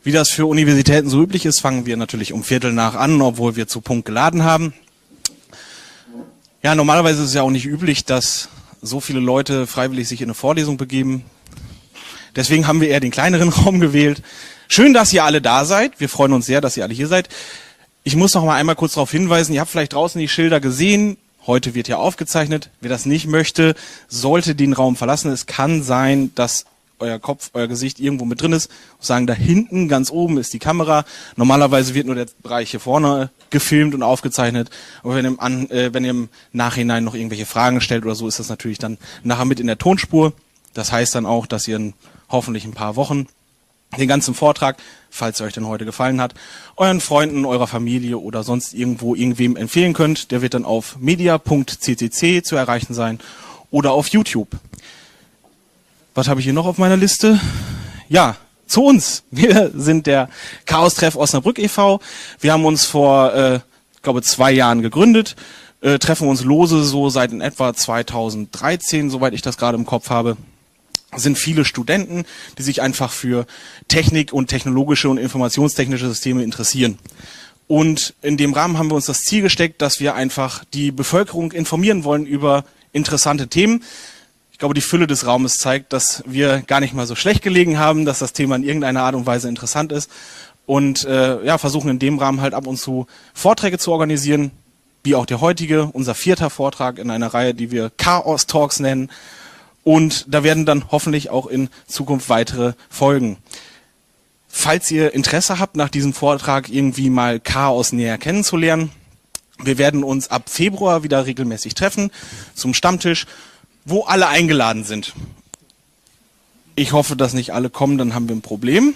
Wie das für Universitäten so üblich ist, fangen wir natürlich um Viertel nach an, obwohl wir zu Punkt geladen haben. Ja, normalerweise ist es ja auch nicht üblich, dass so viele Leute freiwillig sich in eine Vorlesung begeben. Deswegen haben wir eher den kleineren Raum gewählt. Schön, dass ihr alle da seid. Wir freuen uns sehr, dass ihr alle hier seid. Ich muss noch mal einmal kurz darauf hinweisen, ihr habt vielleicht draußen die Schilder gesehen. Heute wird ja aufgezeichnet. Wer das nicht möchte, sollte den Raum verlassen. Es kann sein, dass euer Kopf, euer Gesicht irgendwo mit drin ist. Und sagen, da hinten, ganz oben ist die Kamera. Normalerweise wird nur der Bereich hier vorne gefilmt und aufgezeichnet. Aber wenn ihr im Nachhinein noch irgendwelche Fragen stellt oder so, ist das natürlich dann nachher mit in der Tonspur. Das heißt dann auch, dass ihr in hoffentlich ein paar Wochen den ganzen Vortrag, falls er euch denn heute gefallen hat, euren Freunden, eurer Familie oder sonst irgendwem empfehlen könnt. Der wird dann auf media.ccc zu erreichen sein oder auf YouTube. Was habe ich hier noch auf meiner Liste? Ja, zu uns. Wir sind der Chaos-Treff Osnabrück e.V. Wir haben uns vor, 2 Jahren gegründet, treffen uns lose so seit in etwa 2013, soweit ich das gerade im Kopf habe. Sind viele Studenten, die sich einfach für Technik und technologische und informationstechnische Systeme interessieren. Und in dem Rahmen haben wir uns das Ziel gesteckt, dass wir einfach die Bevölkerung informieren wollen über interessante Themen. Ich glaube, die Fülle des Raumes zeigt, dass wir gar nicht mal so schlecht gelegen haben, dass das Thema in irgendeiner Art und Weise interessant ist. Und versuchen in dem Rahmen halt ab und zu Vorträge zu organisieren, wie auch der heutige, unser 4. Vortrag in einer Reihe, die wir Chaos Talks nennen. Und da werden dann hoffentlich auch in Zukunft weitere folgen. Falls ihr Interesse habt, nach diesem Vortrag irgendwie mal Chaos näher kennenzulernen, wir werden uns ab Februar wieder regelmäßig treffen zum Stammtisch, wo alle eingeladen sind. Ich hoffe, dass nicht alle kommen, dann haben wir ein Problem.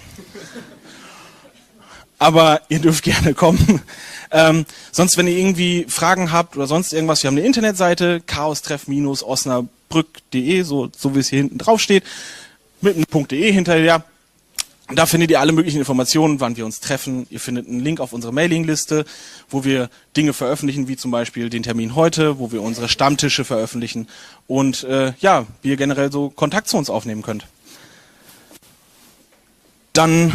Aber ihr dürft gerne kommen. Sonst, wenn ihr irgendwie Fragen habt oder sonst irgendwas, wir haben eine Internetseite, chaostreff-osnabrück.de, so wie es hier hinten drauf steht, mit einem .de hinterher. Da findet ihr alle möglichen Informationen, wann wir uns treffen. Ihr findet einen Link auf unsere Mailingliste, wo wir Dinge veröffentlichen, wie zum Beispiel den Termin heute, wo wir unsere Stammtische veröffentlichen und wie ihr generell so Kontakt zu uns aufnehmen könnt. Dann,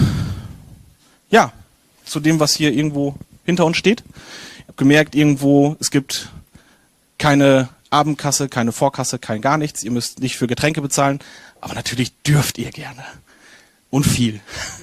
zu dem, was hier irgendwo hinter uns steht. Ich habe gemerkt, irgendwo, es gibt keine Abendkasse, keine Vorkasse, kein gar nichts. Ihr müsst nicht für Getränke bezahlen, aber natürlich dürft ihr gerne. Und viel.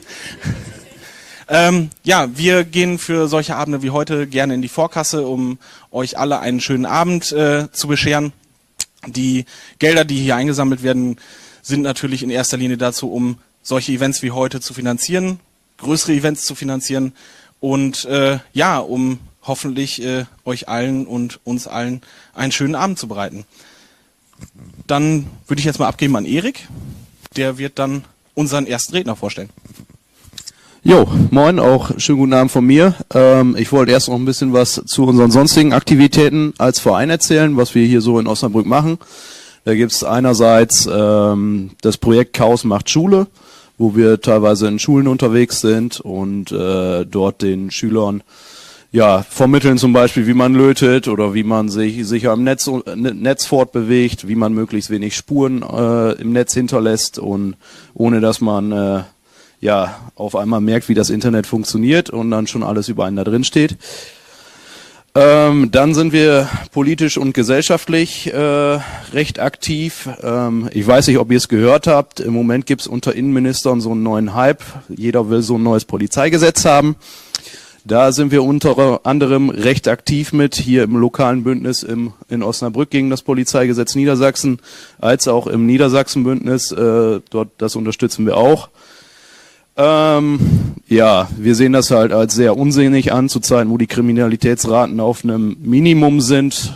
Wir gehen für solche Abende wie heute gerne in die Vorkasse, um euch alle einen schönen Abend zu bescheren. Die Gelder, die hier eingesammelt werden, sind natürlich in erster Linie dazu, um solche Events wie heute zu finanzieren, größere Events zu finanzieren und um hoffentlich euch allen und uns allen einen schönen Abend zu bereiten. Dann würde ich jetzt mal abgeben an Erik. Der wird dann unseren ersten Redner vorstellen. Jo, moin, auch schönen guten Abend von mir. Ich wollte erst noch ein bisschen was zu unseren sonstigen Aktivitäten als Verein erzählen, was wir hier so in Osnabrück machen. Da gibt's einerseits das Projekt Chaos macht Schule, wo wir teilweise in Schulen unterwegs sind und dort den Schülern vermitteln zum Beispiel, wie man lötet oder wie man sich sicher im Netz fortbewegt, wie man möglichst wenig Spuren im Netz hinterlässt und ohne dass man auf einmal merkt, wie das Internet funktioniert und dann schon alles über einen da drin steht. Dann sind wir politisch und gesellschaftlich recht aktiv. Ich weiß nicht, ob ihr es gehört habt. Im Moment gibt es unter Innenministern so einen neuen Hype. Jeder will so ein neues Polizeigesetz haben. Da sind wir unter anderem recht aktiv mit, hier im lokalen Bündnis in Osnabrück gegen das Polizeigesetz Niedersachsen, als auch im Niedersachsen-Bündnis, dort das unterstützen wir auch. Wir sehen das halt als sehr unsinnig an, zu Zeiten, wo die Kriminalitätsraten auf einem Minimum sind,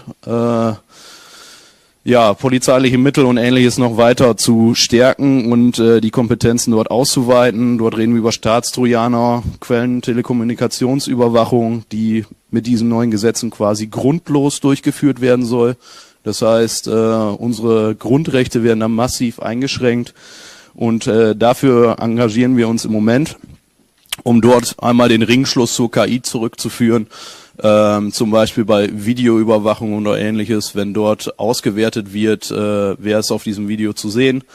polizeiliche Mittel und Ähnliches noch weiter zu stärken und die Kompetenzen dort auszuweiten. Dort reden wir über Staatstrojaner, Quellen-Telekommunikationsüberwachung, die mit diesen neuen Gesetzen quasi grundlos durchgeführt werden soll. Das heißt, unsere Grundrechte werden dann massiv eingeschränkt und dafür engagieren wir uns im Moment, um dort einmal den Ringschluss zur KI zurückzuführen. Zum Beispiel bei Videoüberwachung oder Ähnliches, wenn dort ausgewertet wird, wer ist auf diesem Video zu sehen,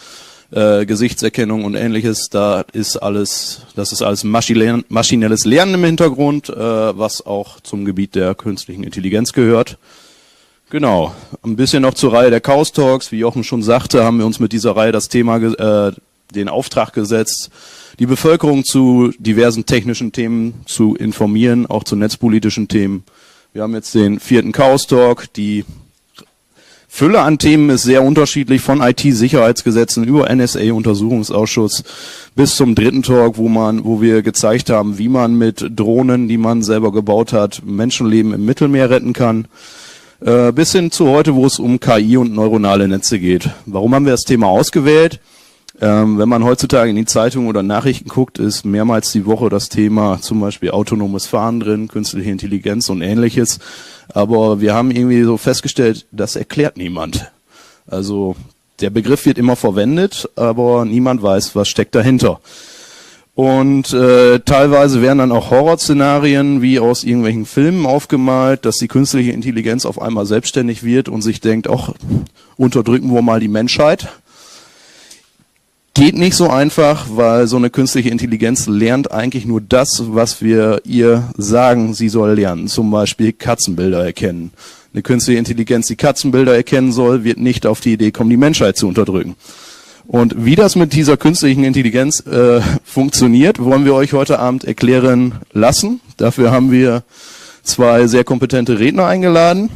Gesichtserkennung und ähnliches. Das ist alles maschinelles Lernen im Hintergrund, was auch zum Gebiet der künstlichen Intelligenz gehört. Genau, ein bisschen noch zur Reihe der Chaos Talks. Wie Jochen schon sagte, haben wir uns mit dieser Reihe das Thema, den Auftrag gesetzt, die Bevölkerung zu diversen technischen Themen zu informieren, auch zu netzpolitischen Themen. Wir haben jetzt den 4. Chaos Talk. Die Fülle an Themen ist sehr unterschiedlich, von IT-Sicherheitsgesetzen über NSA-Untersuchungsausschuss bis zum 3. Talk, wo wir gezeigt haben, wie man mit Drohnen, die man selber gebaut hat, Menschenleben im Mittelmeer retten kann. Bis hin zu heute, wo es um KI und neuronale Netze geht. Warum haben wir das Thema ausgewählt? Wenn man heutzutage in die Zeitung oder Nachrichten guckt, ist mehrmals die Woche das Thema zum Beispiel autonomes Fahren drin, künstliche Intelligenz und ähnliches. Aber wir haben irgendwie so festgestellt, das erklärt niemand. Also der Begriff wird immer verwendet, aber niemand weiß, was steckt dahinter. Und teilweise werden dann auch Horrorszenarien wie aus irgendwelchen Filmen aufgemalt, dass die künstliche Intelligenz auf einmal selbstständig wird und sich denkt, ach, unterdrücken wir mal die Menschheit. Geht nicht so einfach, weil so eine künstliche Intelligenz lernt eigentlich nur das, was wir ihr sagen, sie soll lernen. Zum Beispiel Katzenbilder erkennen. Eine künstliche Intelligenz, die Katzenbilder erkennen soll, wird nicht auf die Idee kommen, die Menschheit zu unterdrücken. Und wie das mit dieser künstlichen Intelligenz funktioniert, wollen wir euch heute Abend erklären lassen. Dafür haben wir 2 sehr kompetente Redner eingeladen.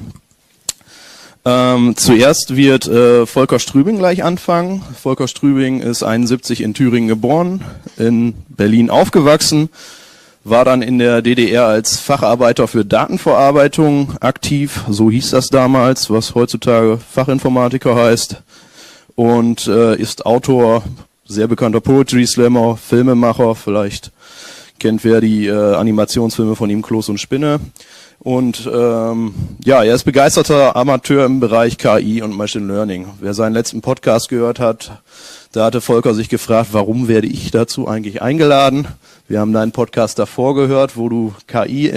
Zuerst wird Volker Strübing gleich anfangen. Volker Strübing ist 71 in Thüringen geboren, in Berlin aufgewachsen, war dann in der DDR als Facharbeiter für Datenverarbeitung aktiv, so hieß das damals, was heutzutage Fachinformatiker heißt, und ist Autor, sehr bekannter Poetry Slammer, Filmemacher, vielleicht kennt wer die Animationsfilme von ihm, Kloß und Spinne. Und er ist begeisterter Amateur im Bereich KI und Machine Learning. Wer seinen letzten Podcast gehört hat, da hatte Volker sich gefragt, warum werde ich dazu eigentlich eingeladen? Wir haben deinen Podcast davor gehört, wo du KI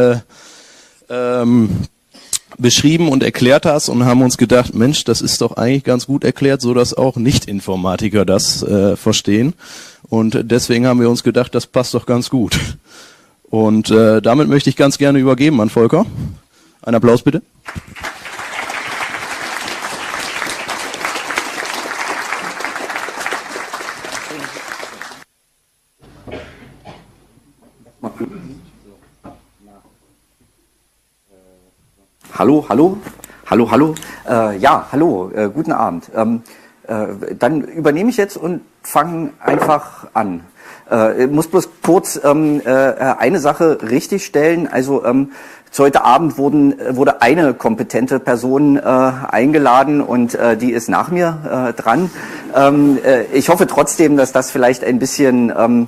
beschrieben und erklärt hast und haben uns gedacht, Mensch, das ist doch eigentlich ganz gut erklärt, so dass auch Nicht-Informatiker das verstehen. Und deswegen haben wir uns gedacht, das passt doch ganz gut. Und damit möchte ich ganz gerne übergeben an Volker. Ein Applaus bitte. Hallo. Guten Abend. Dann übernehme ich jetzt und fange einfach an. Ich muss bloß kurz eine Sache richtigstellen. Also zu heute Abend wurde eine kompetente Person eingeladen und die ist nach mir dran. Ich hoffe trotzdem, dass das vielleicht ein bisschen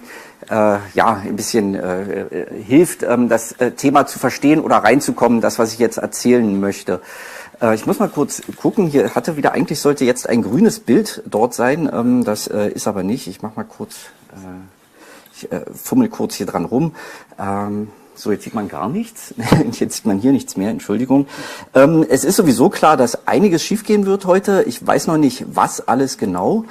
hilft, das Thema zu verstehen oder reinzukommen, das, was ich jetzt erzählen möchte. Ich muss mal kurz gucken, hier eigentlich sollte jetzt ein grünes Bild dort sein, das ist aber nicht. Ich mach mal kurz, ich fummel kurz hier dran rum. So, jetzt sieht man gar nichts. Jetzt sieht man hier nichts mehr, Entschuldigung. Es ist sowieso klar, dass einiges schiefgehen wird heute. Ich weiß noch nicht, was alles genau,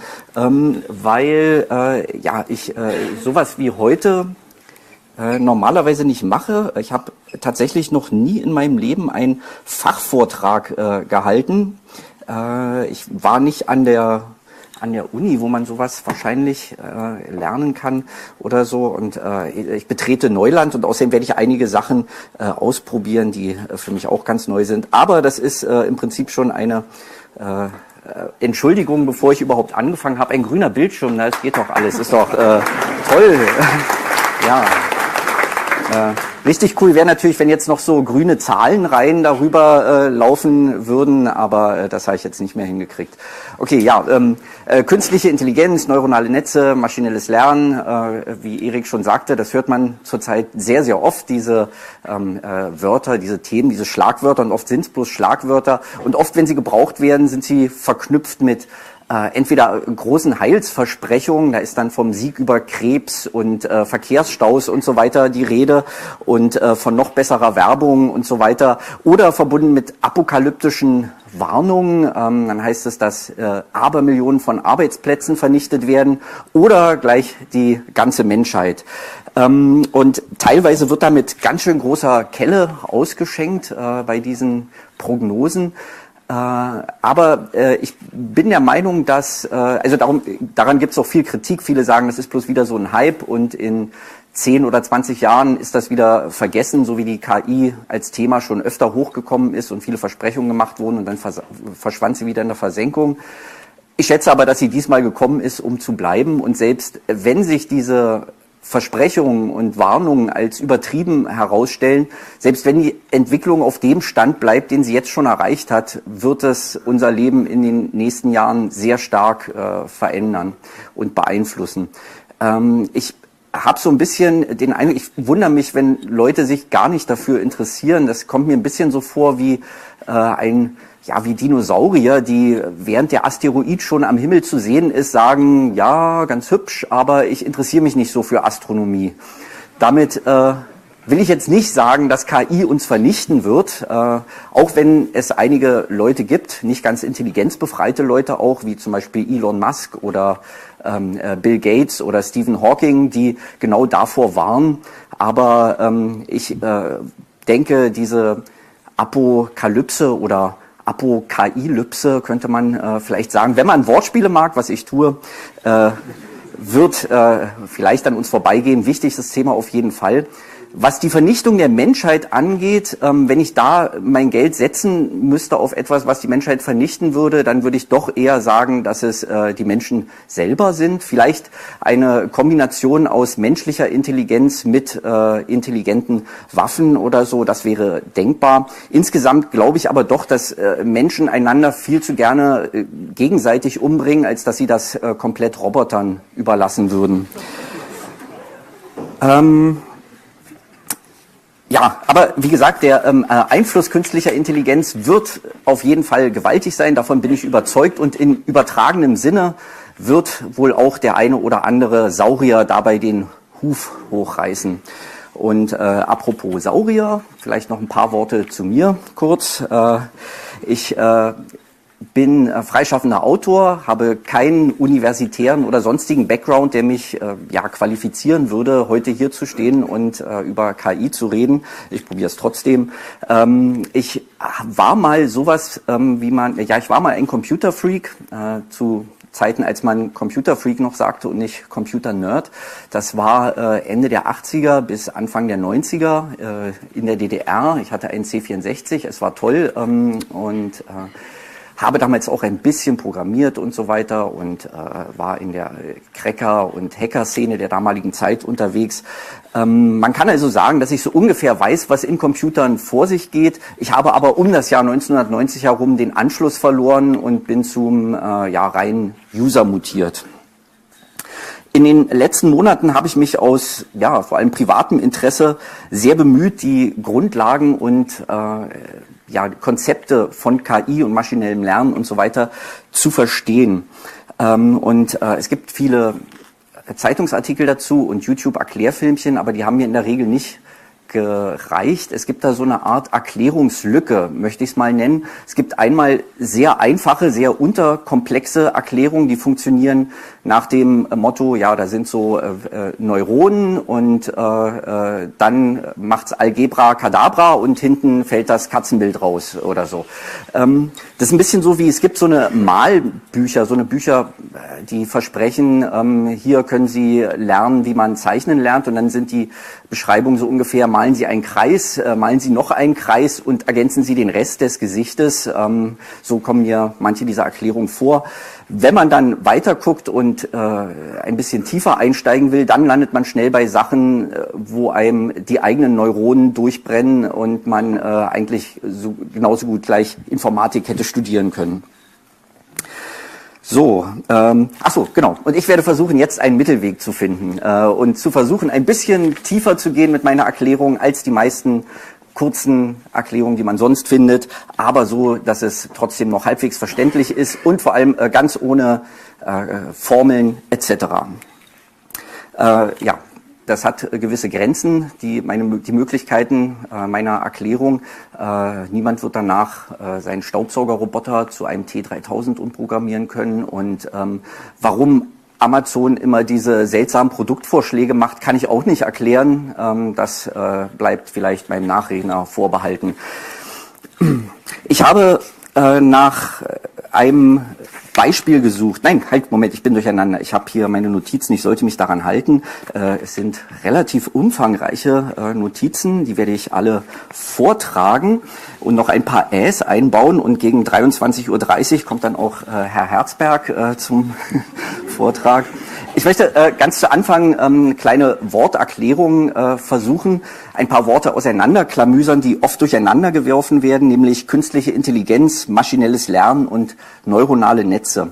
weil ich sowas wie heute normalerweise nicht mache. Ich habe tatsächlich noch nie in meinem Leben einen Fachvortrag gehalten. Ich war nicht an der Uni, wo man sowas wahrscheinlich lernen kann oder so. Und ich betrete Neuland und außerdem werde ich einige Sachen ausprobieren, die für mich auch ganz neu sind. Aber das ist im Prinzip schon eine Entschuldigung, bevor ich überhaupt angefangen habe. Ein grüner Bildschirm, na, das geht doch alles, ist doch toll. Ja. Richtig cool wäre natürlich, wenn jetzt noch so grüne Zahlenreihen darüber laufen würden, aber das habe ich jetzt nicht mehr hingekriegt. Okay, ja, künstliche Intelligenz, neuronale Netze, maschinelles Lernen, wie Erik schon sagte, das hört man zurzeit sehr, sehr oft, diese Wörter, diese Themen, diese Schlagwörter, und oft sind es bloß Schlagwörter und oft, wenn sie gebraucht werden, sind sie verknüpft mit entweder großen Heilsversprechungen, da ist dann vom Sieg über Krebs und Verkehrsstaus und so weiter die Rede und von noch besserer Werbung und so weiter, oder verbunden mit apokalyptischen Warnungen, dann heißt es, dass Abermillionen von Arbeitsplätzen vernichtet werden oder gleich die ganze Menschheit. Und teilweise wird da mit ganz schön großer Kelle ausgeschenkt bei diesen Prognosen. Aber ich bin der Meinung, dass, also daran gibt es auch viel Kritik. Viele sagen, das ist bloß wieder so ein Hype und in 10 oder 20 Jahren ist das wieder vergessen, so wie die KI als Thema schon öfter hochgekommen ist und viele Versprechungen gemacht wurden und dann verschwand sie wieder in der Versenkung. Ich schätze aber, dass sie diesmal gekommen ist, um zu bleiben, und selbst wenn sich diese Versprechungen und Warnungen als übertrieben herausstellen, selbst wenn die Entwicklung auf dem Stand bleibt, den sie jetzt schon erreicht hat, wird es unser Leben in den nächsten Jahren sehr stark verändern und beeinflussen. Ich habe so ein bisschen den Eindruck, ich wundere mich, wenn Leute sich gar nicht dafür interessieren. Das kommt mir ein bisschen so vor wie wie Dinosaurier, die während der Asteroid schon am Himmel zu sehen ist, sagen, ja, ganz hübsch, aber ich interessiere mich nicht so für Astronomie. Damit will ich jetzt nicht sagen, dass KI uns vernichten wird, auch wenn es einige Leute gibt, nicht ganz intelligenzbefreite Leute auch, wie zum Beispiel Elon Musk oder Bill Gates oder Stephen Hawking, die genau davor warnen. Aber ich denke, diese Apokalypse oder Apokalypse könnte man vielleicht sagen, wenn man Wortspiele mag, was ich tue, wird vielleicht an uns vorbeigehen. Wichtigstes Thema auf jeden Fall. Was die Vernichtung der Menschheit angeht, wenn ich da mein Geld setzen müsste auf etwas, was die Menschheit vernichten würde, dann würde ich doch eher sagen, dass es die Menschen selber sind. Vielleicht eine Kombination aus menschlicher Intelligenz mit intelligenten Waffen oder so, das wäre denkbar. Insgesamt glaube ich aber doch, dass Menschen einander viel zu gerne gegenseitig umbringen, als dass sie das komplett Robotern überlassen würden. Ja, aber wie gesagt, der Einfluss künstlicher Intelligenz wird auf jeden Fall gewaltig sein, davon bin ich überzeugt, und in übertragenem Sinne wird wohl auch der eine oder andere Saurier dabei den Huf hochreißen. Und apropos Saurier, vielleicht noch ein paar Worte zu mir kurz. Ich bin freischaffender Autor, habe keinen universitären oder sonstigen Background, der mich qualifizieren würde, heute hier zu stehen und über KI zu reden. Ich probiere es trotzdem. Ich war mal sowas ich war mal ein Computerfreak zu Zeiten, als man Computerfreak noch sagte und nicht Computernerd. Das war Ende der 80er bis Anfang der 90er in der DDR. Ich hatte einen C64, es war toll und habe damals auch ein bisschen programmiert und so weiter und war in der Cracker- und Hacker-Szene der damaligen Zeit unterwegs. Man kann also sagen, dass ich so ungefähr weiß, was in Computern vor sich geht. Ich habe aber um das Jahr 1990 herum den Anschluss verloren und bin zum reinen User mutiert. In den letzten Monaten habe ich mich aus vor allem privatem Interesse sehr bemüht, die Grundlagen und Konzepte von KI und maschinellem Lernen und so weiter zu verstehen. Es gibt viele Zeitungsartikel dazu und YouTube-Erklärfilmchen, aber die haben mir in der Regel nicht gereicht. Es gibt da so eine Art Erklärungslücke, möchte ich es mal nennen. Es gibt einmal sehr einfache, sehr unterkomplexe Erklärungen, die funktionieren nach dem Motto, da sind so Neuronen und dann macht's Algebra Kadabra und hinten fällt das Katzenbild raus oder so. Das ist ein bisschen so wie, es gibt so eine Malbücher, so eine Bücher, die versprechen, hier können Sie lernen, wie man zeichnen lernt, und dann sind die Beschreibungen so ungefähr, malen Sie einen Kreis, malen Sie noch einen Kreis und ergänzen Sie den Rest des Gesichtes. So kommen mir manche dieser Erklärungen vor. Wenn man dann weiter guckt und ein bisschen tiefer einsteigen will, dann landet man schnell bei Sachen, wo einem die eigenen Neuronen durchbrennen und man eigentlich genauso gut gleich Informatik hätte studieren können. So, genau. Und ich werde versuchen, jetzt einen Mittelweg zu finden und zu versuchen, ein bisschen tiefer zu gehen mit meiner Erklärung, als die meisten kurzen Erklärungen, die man sonst findet, aber so, dass es trotzdem noch halbwegs verständlich ist und vor allem ganz ohne Formeln etc. Ja, das hat gewisse Grenzen, die Möglichkeiten meiner Erklärung. Niemand wird danach seinen Staubsaugerroboter zu einem T3000 umprogrammieren können. Und warum Amazon immer diese seltsamen Produktvorschläge macht, kann ich auch nicht erklären. Das bleibt vielleicht meinem Nachredner vorbehalten. Ich habe nach einem Beispiel gesucht. Nein, halt, Moment, ich bin durcheinander. Ich habe hier meine Notizen, ich sollte mich daran halten. Es sind relativ umfangreiche Notizen, die werde ich alle vortragen und noch ein paar Äs einbauen. Und gegen 23:30 Uhr kommt dann auch Herr Herzberg zum Vortrag. Ich möchte ganz zu Anfang kleine Worterklärungen versuchen, ein paar Worte auseinanderklamüsern, die oft durcheinander geworfen werden, nämlich künstliche Intelligenz, maschinelles Lernen und neuronale Netze.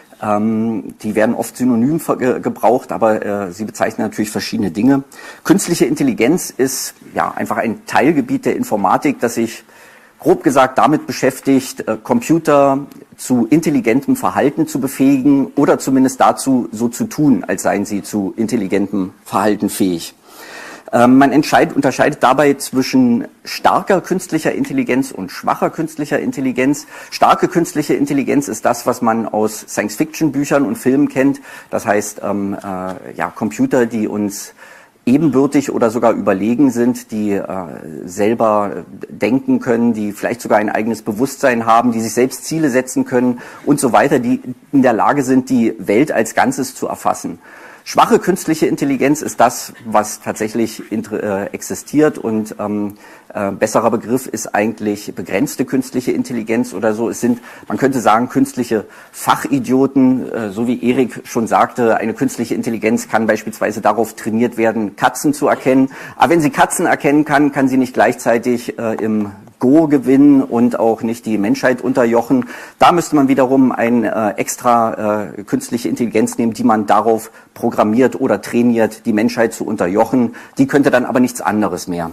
Die werden oft synonym gebraucht, aber sie bezeichnen natürlich verschiedene Dinge. Künstliche Intelligenz ist ja einfach ein Teilgebiet der Informatik, das sich grob gesagt damit beschäftigt, Computer zu intelligentem Verhalten zu befähigen oder zumindest dazu, so zu tun, als seien sie zu intelligentem Verhalten fähig. Man unterscheidet dabei zwischen starker künstlicher Intelligenz und schwacher künstlicher Intelligenz. Starke künstliche Intelligenz ist das, was man aus Science-Fiction-Büchern und Filmen kennt. Das heißt, Computer, die uns ebenbürtig oder sogar überlegen sind, die selber denken können, die vielleicht sogar ein eigenes Bewusstsein haben, die sich selbst Ziele setzen können und so weiter, die in der Lage sind, die Welt als Ganzes zu erfassen. Schwache künstliche Intelligenz ist das, was tatsächlich existiert und besserer Begriff ist eigentlich begrenzte künstliche Intelligenz oder so. Es sind, man könnte sagen, künstliche Fachidioten, so wie Erik schon sagte, eine künstliche Intelligenz kann beispielsweise darauf trainiert werden, Katzen zu erkennen. Aber wenn sie Katzen erkennen kann, kann sie nicht gleichzeitig im Go gewinnen und auch nicht die Menschheit unterjochen. Da müsste man wiederum eine extra künstliche Intelligenz nehmen, die man darauf programmiert oder trainiert, die Menschheit zu unterjochen. Die könnte dann aber nichts anderes mehr.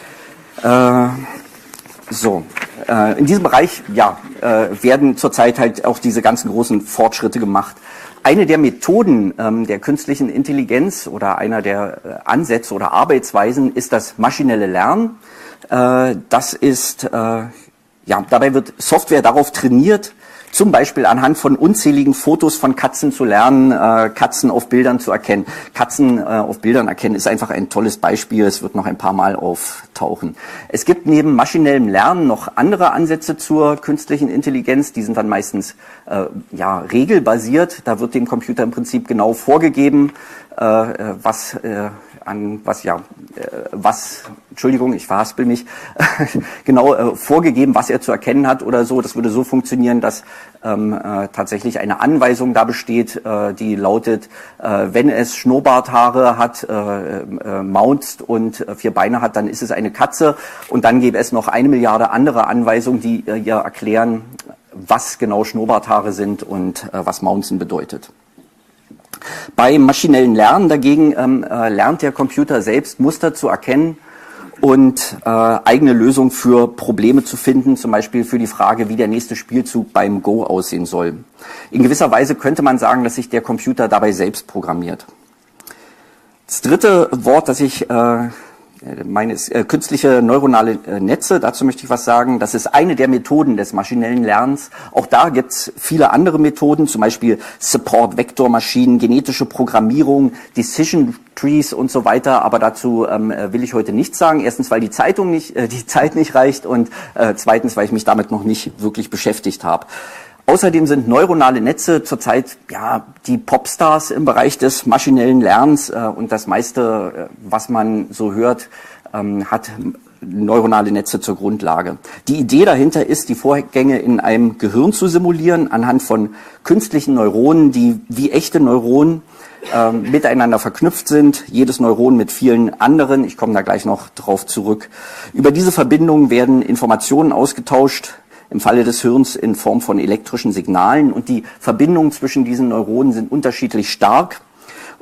In diesem Bereich werden zurzeit halt auch diese ganzen großen Fortschritte gemacht. Eine der Methoden der künstlichen Intelligenz oder einer der Ansätze oder Arbeitsweisen ist das maschinelle Lernen. Das ist, dabei wird Software darauf trainiert, zum Beispiel anhand von unzähligen Fotos von Katzen zu lernen, Katzen auf Bildern zu erkennen. Katzen auf Bildern erkennen ist einfach ein tolles Beispiel. Es wird noch ein paar Mal auftauchen. Es gibt neben maschinellem Lernen noch andere Ansätze zur künstlichen Intelligenz. Die sind dann meistens regelbasiert. Da wird dem Computer im Prinzip genau vorgegeben, Entschuldigung, ich verhaspel mich, vorgegeben, was er zu erkennen hat oder so. Das würde so funktionieren, dass tatsächlich eine Anweisung da besteht, die lautet, wenn es Schnurrbarthaare hat, maunzt und 4 Beine hat, dann ist es eine Katze. Und dann gäbe es noch 1 Milliarde andere Anweisungen, die ihr erklären, was genau Schnurrbarthaare sind und was Maunzen bedeutet. Beim maschinellen Lernen dagegen lernt der Computer selbst Muster zu erkennen und eigene Lösungen für Probleme zu finden, zum Beispiel für die Frage, wie der nächste Spielzug beim Go aussehen soll. In gewisser Weise könnte man sagen, dass sich der Computer dabei selbst programmiert. Das dritte Wort, das ich meine, ist künstliche neuronale Netze. Dazu möchte ich was sagen. Das ist eine der Methoden des maschinellen Lernens. Auch da gibt es viele andere Methoden, zum Beispiel Support-Vektormaschinen, genetische Programmierung, Decision Trees und so weiter. Aber dazu will ich heute nichts sagen. Erstens, weil die Zeit nicht reicht und zweitens, weil ich mich damit noch nicht wirklich beschäftigt habe. Außerdem sind neuronale Netze zurzeit die Popstars im Bereich des maschinellen Lernens und das meiste, was man so hört, hat neuronale Netze zur Grundlage. Die Idee dahinter ist, die Vorgänge in einem Gehirn zu simulieren anhand von künstlichen Neuronen, die wie echte Neuronen miteinander verknüpft sind, jedes Neuron mit vielen anderen. Ich komme da gleich noch drauf zurück. Über diese Verbindungen werden Informationen ausgetauscht, im Falle des Hirns in Form von elektrischen Signalen, und die Verbindungen zwischen diesen Neuronen sind unterschiedlich stark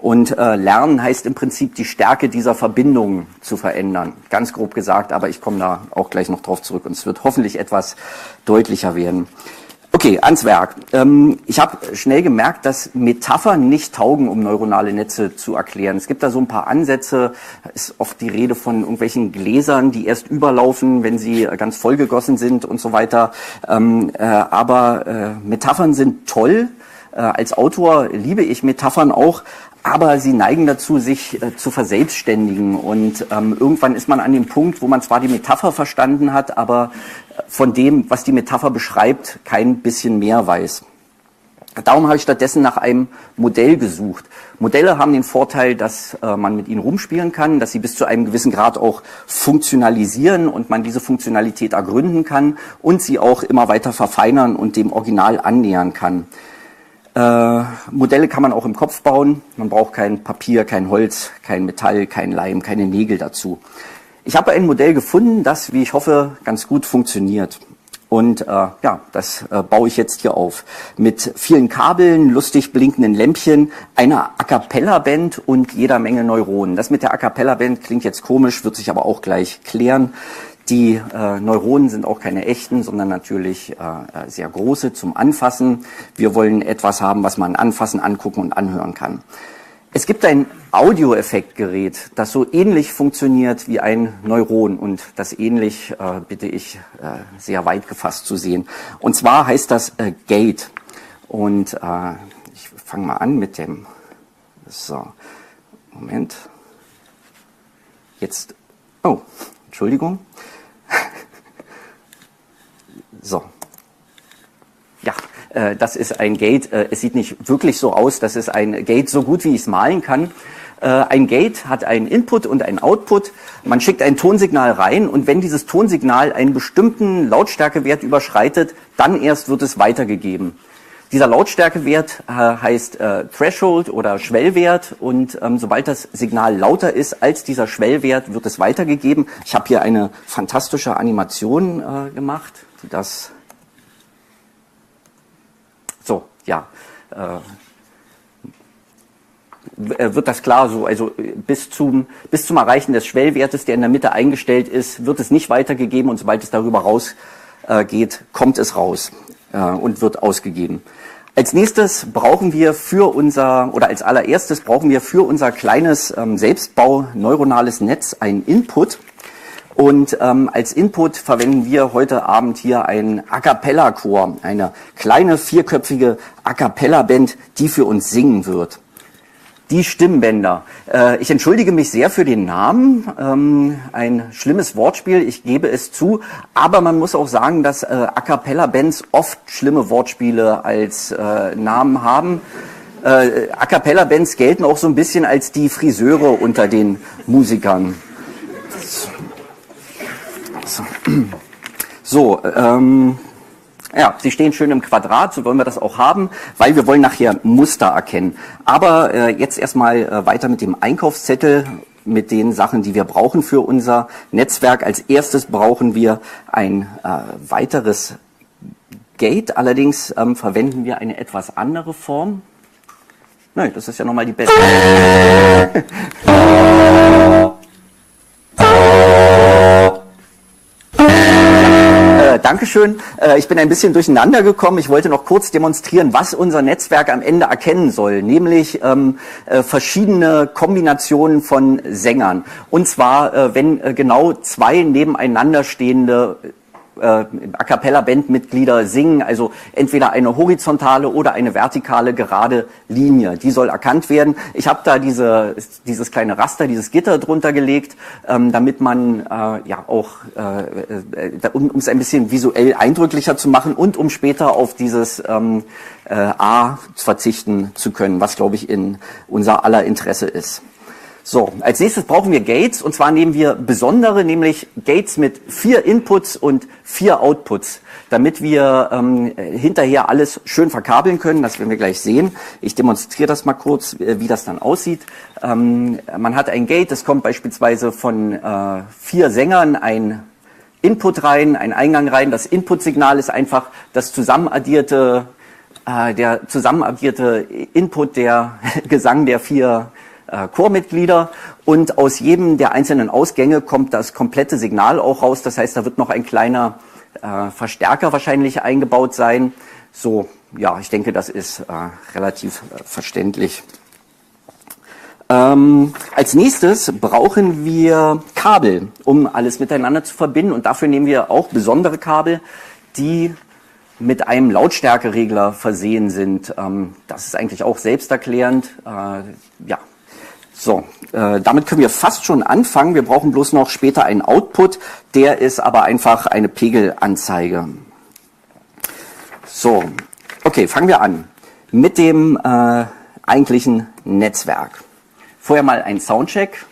Und lernen heißt im Prinzip, die Stärke dieser Verbindung zu verändern. Ganz grob gesagt, aber ich komme da auch gleich noch drauf zurück und es wird hoffentlich etwas deutlicher werden. Okay, ans Werk. Ich habe schnell gemerkt, dass Metaphern nicht taugen, um neuronale Netze zu erklären. Es gibt da so ein paar Ansätze. Es ist oft die Rede von irgendwelchen Gläsern, die erst überlaufen, wenn sie ganz vollgegossen sind und so weiter. Aber Metaphern sind toll. Als Autor liebe ich Metaphern auch. Aber sie neigen dazu, sich zu verselbstständigen. Und irgendwann ist man an dem Punkt, wo man zwar die Metapher verstanden hat, aber von dem, was die Metapher beschreibt, kein bisschen mehr weiß. Darum habe ich stattdessen nach einem Modell gesucht. Modelle haben den Vorteil, dass man mit ihnen rumspielen kann, dass sie bis zu einem gewissen Grad auch funktionalisieren und man diese Funktionalität ergründen kann und sie auch immer weiter verfeinern und dem Original annähern kann. Modelle kann man auch im Kopf bauen. Man braucht kein Papier, kein Holz, kein Metall, kein Leim, keine Nägel dazu. Ich habe ein Modell gefunden, das, wie ich hoffe, ganz gut funktioniert. Und das baue ich jetzt hier auf. Mit vielen Kabeln, lustig blinkenden Lämpchen, einer A-Cappella-Band und jeder Menge Neuronen. Das mit der A-Cappella-Band klingt jetzt komisch, wird sich aber auch gleich klären. Die Neuronen sind auch keine echten, sondern natürlich sehr große zum Anfassen. Wir wollen etwas haben, was man anfassen, angucken und anhören kann. Es gibt ein Audioeffektgerät, das so ähnlich funktioniert wie ein Neuron. Und das ähnlich bitte ich sehr weit gefasst zu sehen. Und zwar heißt das Gate. Und ich fange mal an mit dem... So, Moment. Jetzt... Oh, Entschuldigung. So. Ja, das ist ein Gate. Es sieht nicht wirklich so aus. Das ist ein Gate, so gut wie ich es malen kann. Ein Gate hat einen Input und einen Output. Man schickt ein Tonsignal rein und wenn dieses Tonsignal einen bestimmten Lautstärkewert überschreitet, dann erst wird es weitergegeben. Dieser Lautstärkewert heißt Threshold oder Schwellwert und sobald das Signal lauter ist als dieser Schwellwert, wird es weitergegeben. Ich habe hier eine fantastische Animation gemacht, die das... So, ja, wird das klar so, also bis zum Erreichen des Schwellwertes, der in der Mitte eingestellt ist, wird es nicht weitergegeben und sobald es darüber rausgeht, kommt es raus und wird ausgegeben. Als nächstes brauchen wir als allererstes brauchen wir für unser kleines Selbstbau-neuronales Netz einen Input. Und als Input verwenden wir heute Abend hier einen A-Cappella-Chor, eine kleine vierköpfige A-Cappella-Band, die für uns singen wird. Die Stimmbänder. Ich entschuldige mich sehr für den Namen. Ein schlimmes Wortspiel, ich gebe es zu. Aber man muss auch sagen, dass A-Cappella-Bands oft schlimme Wortspiele als Namen haben. A-Cappella-Bands gelten auch so ein bisschen als die Friseure unter den Musikern. So, ja, sie stehen schön im Quadrat, so wollen wir das auch haben, weil wir wollen nachher Muster erkennen. Aber jetzt erstmal weiter mit dem Einkaufszettel, mit den Sachen, die wir brauchen für unser Netzwerk. Als erstes brauchen wir ein weiteres Gate, allerdings verwenden wir eine etwas andere Form. Nein, das ist ja nochmal die beste. Dankeschön. Ich bin ein bisschen durcheinander gekommen. Ich wollte noch kurz demonstrieren, was unser Netzwerk am Ende erkennen soll, nämlich verschiedene Kombinationen von Sängern. Und zwar, wenn genau zwei nebeneinander stehende A-Cappella-Bandmitglieder singen, also entweder eine horizontale oder eine vertikale gerade Linie. Die soll erkannt werden. Ich habe da dieses kleine Raster, dieses Gitter drunter gelegt, damit man um es ein bisschen visuell eindrücklicher zu machen und um später auf dieses A verzichten zu können, was, glaube ich, in unser aller Interesse ist. So, als nächstes brauchen wir Gates, und zwar nehmen wir besondere, nämlich Gates mit 4 Inputs und 4 Outputs, damit wir hinterher alles schön verkabeln können. Das werden wir gleich sehen. Ich demonstriere das mal kurz, wie das dann aussieht. Man hat ein Gate, es kommt beispielsweise von 4 Sängern ein Input rein, ein Eingang rein. Das Input-Signal ist einfach das zusammenaddierte der zusammenagierte Input, der Gesang der 4 Chormitglieder, und aus jedem der einzelnen Ausgänge kommt das komplette Signal auch raus. Das heißt, da wird noch ein kleiner Verstärker wahrscheinlich eingebaut sein. So, ja, ich denke, das ist relativ verständlich. Als nächstes brauchen wir Kabel, um alles miteinander zu verbinden, und dafür nehmen wir auch besondere Kabel, die mit einem Lautstärkeregler versehen sind. Das ist eigentlich auch selbsterklärend. Ja. So, damit können wir fast schon anfangen. Wir brauchen bloß noch später einen Output, der ist aber einfach eine Pegelanzeige. So, okay, fangen wir an mit dem eigentlichen Netzwerk. Vorher mal ein Soundcheck.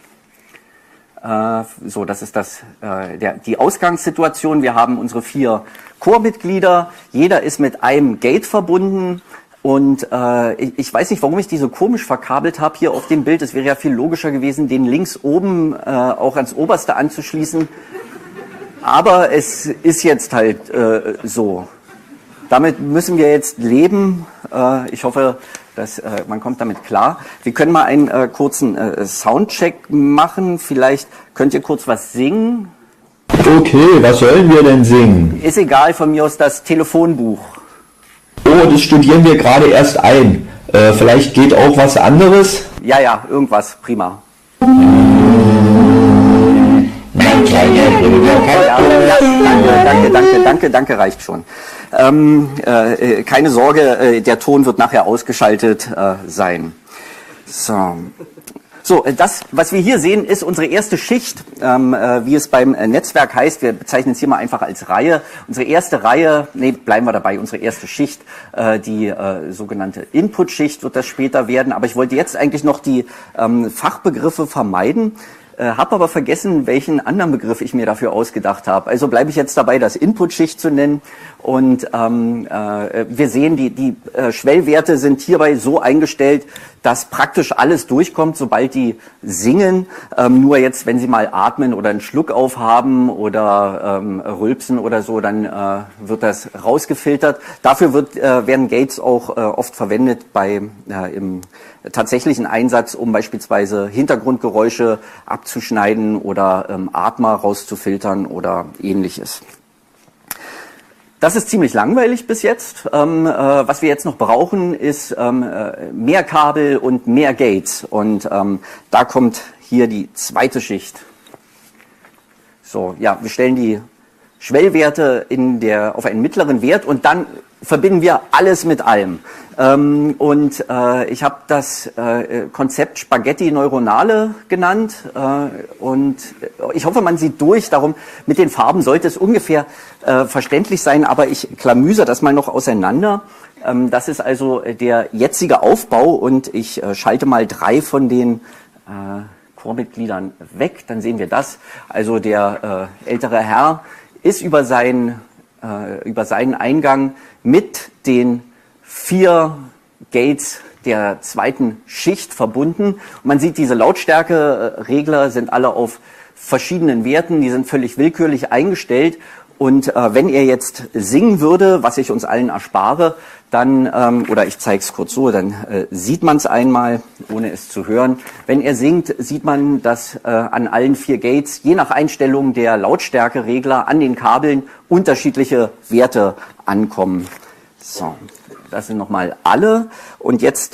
So, das ist die Ausgangssituation. Wir haben unsere 4 Chormitglieder. Jeder ist mit einem Gate verbunden. Und ich weiß nicht, warum ich die so komisch verkabelt habe hier auf dem Bild. Es wäre ja viel logischer gewesen, den links oben auch ans Oberste anzuschließen. Aber es ist jetzt halt so. Damit müssen wir jetzt leben. Ich hoffe, dass man kommt damit klar. Wir können mal einen kurzen Soundcheck machen. Vielleicht könnt ihr kurz was singen. Okay, was sollen wir denn singen? Ist egal, von mir aus das Telefonbuch. Oh, das studieren wir gerade erst ein. Vielleicht geht auch was anderes? Ja, irgendwas, prima. Danke, reicht schon. Keine Sorge, der Ton wird nachher ausgeschaltet sein. So, das, was wir hier sehen, ist unsere erste Schicht, wie es beim Netzwerk heißt. Wir bezeichnen es hier mal einfach als Reihe. Unsere erste Reihe, bleiben wir dabei, unsere erste Schicht, die sogenannte Input-Schicht wird das später werden. Aber ich wollte jetzt eigentlich noch die Fachbegriffe vermeiden. Habe aber vergessen, welchen anderen Begriff ich mir dafür ausgedacht habe. Also bleibe ich jetzt dabei, das Input-Schicht zu nennen. Und wir sehen, die Schwellwerte sind hierbei so eingestellt, dass praktisch alles durchkommt, sobald die singen. Nur jetzt, wenn sie mal atmen oder einen Schluck aufhaben oder rülpsen oder so, dann wird das rausgefiltert. Dafür werden Gates auch oft verwendet im tatsächlichen Einsatz, um beispielsweise Hintergrundgeräusche abzuschneiden oder Atmer rauszufiltern oder ähnliches. Das ist ziemlich langweilig bis jetzt. Was wir jetzt noch brauchen, ist mehr Kabel und mehr Gates. Und da kommt hier die zweite Schicht. So, ja, wir stellen die Schwellwerte auf einen mittleren Wert und dann verbinden wir alles mit allem. Ich habe das Konzept Spaghetti Neuronale genannt und ich hoffe, man sieht durch. Darum, mit den Farben sollte es ungefähr verständlich sein, aber ich klamüse das mal noch auseinander. Das ist also der jetzige Aufbau und ich schalte mal 3 von den Chormitgliedern weg, dann sehen wir das. Also der ältere Herr ist über seinen Eingang mit den 4 Gates der zweiten Schicht verbunden. Und man sieht, diese Lautstärkeregler sind alle auf verschiedenen Werten, die sind völlig willkürlich eingestellt. Und wenn er jetzt singen würde, was ich uns allen erspare, dann, oder ich zeige es kurz so, dann sieht man es einmal, ohne es zu hören. Wenn er singt, sieht man, dass an allen 4 Gates, je nach Einstellung der Lautstärkeregler an den Kabeln, unterschiedliche Werte ankommen. So, das sind nochmal alle. Und jetzt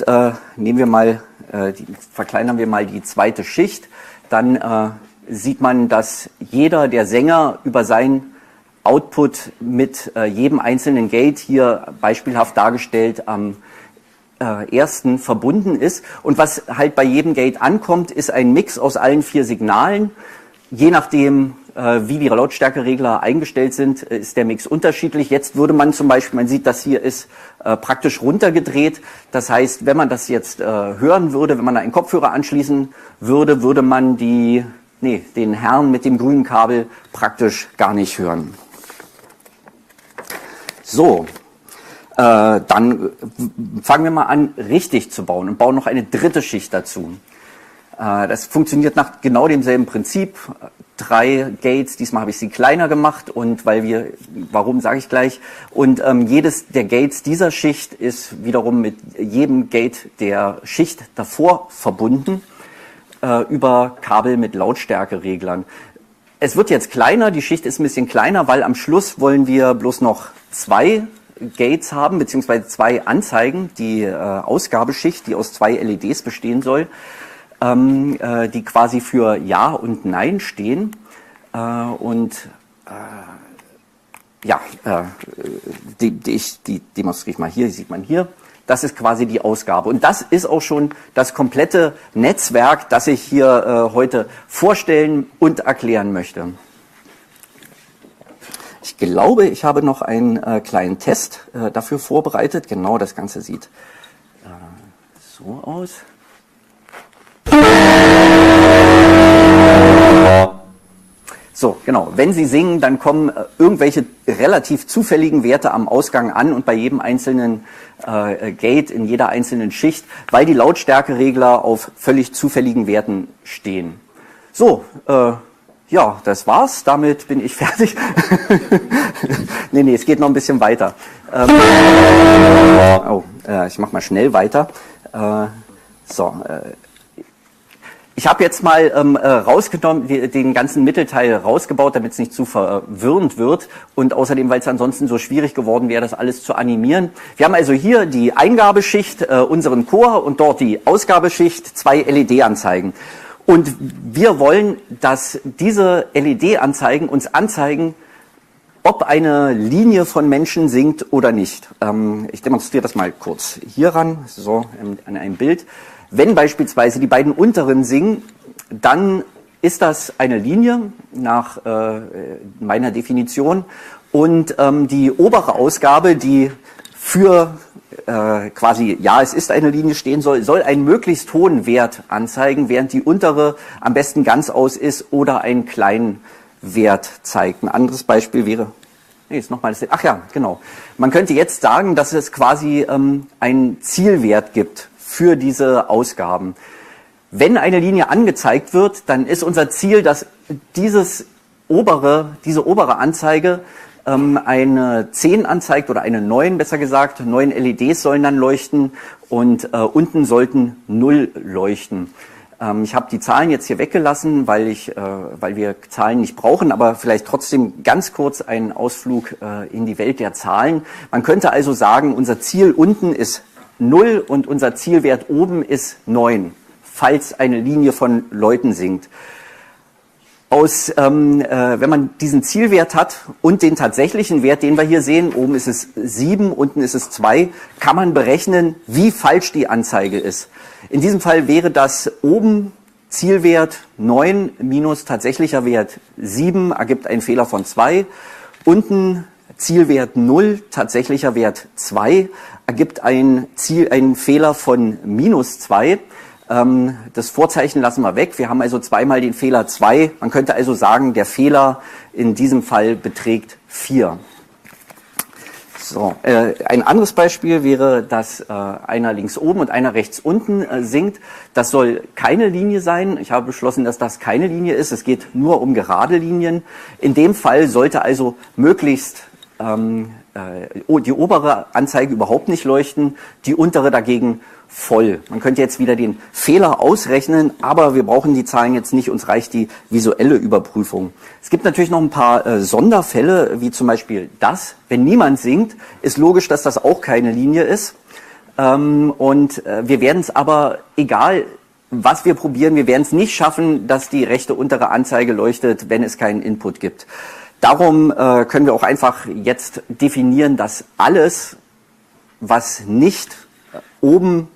verkleinern wir mal die zweite Schicht. Dann sieht man, dass jeder der Sänger über sein Output mit jedem einzelnen Gate, hier beispielhaft dargestellt am ersten, verbunden ist. Und was halt bei jedem Gate ankommt, ist ein Mix aus allen 4 Signalen. Je nachdem, wie die Lautstärkeregler eingestellt sind, ist der Mix unterschiedlich. Jetzt würde man zum Beispiel, man sieht, das hier ist praktisch runtergedreht. Das heißt, wenn man das jetzt hören würde, wenn man da einen Kopfhörer anschließen würde, würde man den Herrn mit dem grünen Kabel praktisch gar nicht hören. So, dann fangen wir mal an, richtig zu bauen und bauen noch eine dritte Schicht dazu. Das funktioniert nach genau demselben Prinzip. 3 Gates, diesmal habe ich sie kleiner gemacht und warum sage ich gleich, und jedes der Gates dieser Schicht ist wiederum mit jedem Gate der Schicht davor verbunden über Kabel mit Lautstärkereglern. Es wird jetzt kleiner, die Schicht ist ein bisschen kleiner, weil am Schluss wollen wir bloß noch 2 Gates haben, beziehungsweise 2 Anzeigen, die Ausgabeschicht, die aus 2 LEDs bestehen soll, die quasi für Ja und Nein stehen. Die demonstriere ich mal hier, die sieht man hier. Das ist quasi die Ausgabe. Und das ist auch schon das komplette Netzwerk, das ich hier heute vorstellen und erklären möchte. Ich glaube, ich habe noch einen kleinen Test dafür vorbereitet. Genau, das Ganze sieht so aus. So, genau. Wenn Sie singen, dann kommen irgendwelche relativ zufälligen Werte am Ausgang an und bei jedem einzelnen Gate, in jeder einzelnen Schicht, weil die Lautstärkeregler auf völlig zufälligen Werten stehen. So, ja, das war's. Damit bin ich fertig. Nee, es geht noch ein bisschen weiter. Ich mache mal schnell weiter. Ich habe jetzt mal rausgenommen, den ganzen Mittelteil rausgebaut, damit es nicht zu verwirrend wird und außerdem, weil es ansonsten so schwierig geworden wäre, das alles zu animieren. Wir haben also hier die Eingabeschicht, unseren Chor und dort die Ausgabeschicht, 2 LED-Anzeigen. Und wir wollen, dass diese LED-Anzeigen uns anzeigen, ob eine Linie von Menschen singt oder nicht. Ich demonstriere das mal kurz hieran, so an einem Bild. Wenn beispielsweise die beiden unteren singen, dann ist das eine Linie nach meiner Definition und die obere Ausgabe, die für quasi ja, es ist eine Linie stehen soll einen möglichst hohen Wert anzeigen, während die untere am besten ganz aus ist oder einen kleinen Wert zeigt. Ein anderes Beispiel wäre, ach ja, genau. Man könnte jetzt sagen, dass es quasi einen Zielwert gibt für diese Ausgaben. Wenn eine Linie angezeigt wird, dann ist unser Ziel, dass diese obere Anzeige eine 10 anzeigt oder eine 9, besser gesagt. 9 LEDs sollen dann leuchten und unten sollten 0 leuchten. Ich habe die Zahlen jetzt hier weggelassen, weil wir Zahlen nicht brauchen, aber vielleicht trotzdem ganz kurz einen Ausflug in die Welt der Zahlen. Man könnte also sagen, unser Ziel unten ist 0 und unser Zielwert oben ist 9, falls eine Linie von Leuten singt. Wenn man diesen Zielwert hat und den tatsächlichen Wert, den wir hier sehen, oben ist es 7, unten ist es 2, kann man berechnen, wie falsch die Anzeige ist. In diesem Fall wäre das oben Zielwert 9 minus tatsächlicher Wert 7, ergibt einen Fehler von 2. Unten Zielwert 0, tatsächlicher Wert 2, ergibt einen Fehler von minus 2. Das Vorzeichen lassen wir weg. Wir haben also zweimal den Fehler 2. Man könnte also sagen, der Fehler in diesem Fall beträgt 4. So, ein anderes Beispiel wäre, dass einer links oben und einer rechts unten singt. Das soll keine Linie sein. Ich habe beschlossen, dass das keine Linie ist. Es geht nur um gerade Linien. In dem Fall sollte also möglichst die obere Anzeige überhaupt nicht leuchten, die untere dagegen voll. Man könnte jetzt wieder den Fehler ausrechnen, aber wir brauchen die Zahlen jetzt nicht, uns reicht die visuelle Überprüfung. Es gibt natürlich noch ein paar Sonderfälle, wie zum Beispiel das. Wenn niemand singt, ist logisch, dass das auch keine Linie ist. Wir werden es aber, egal was wir probieren, wir werden es nicht schaffen, dass die rechte untere Anzeige leuchtet, wenn es keinen Input gibt. Darum können wir auch einfach jetzt definieren, dass alles, was nicht oben,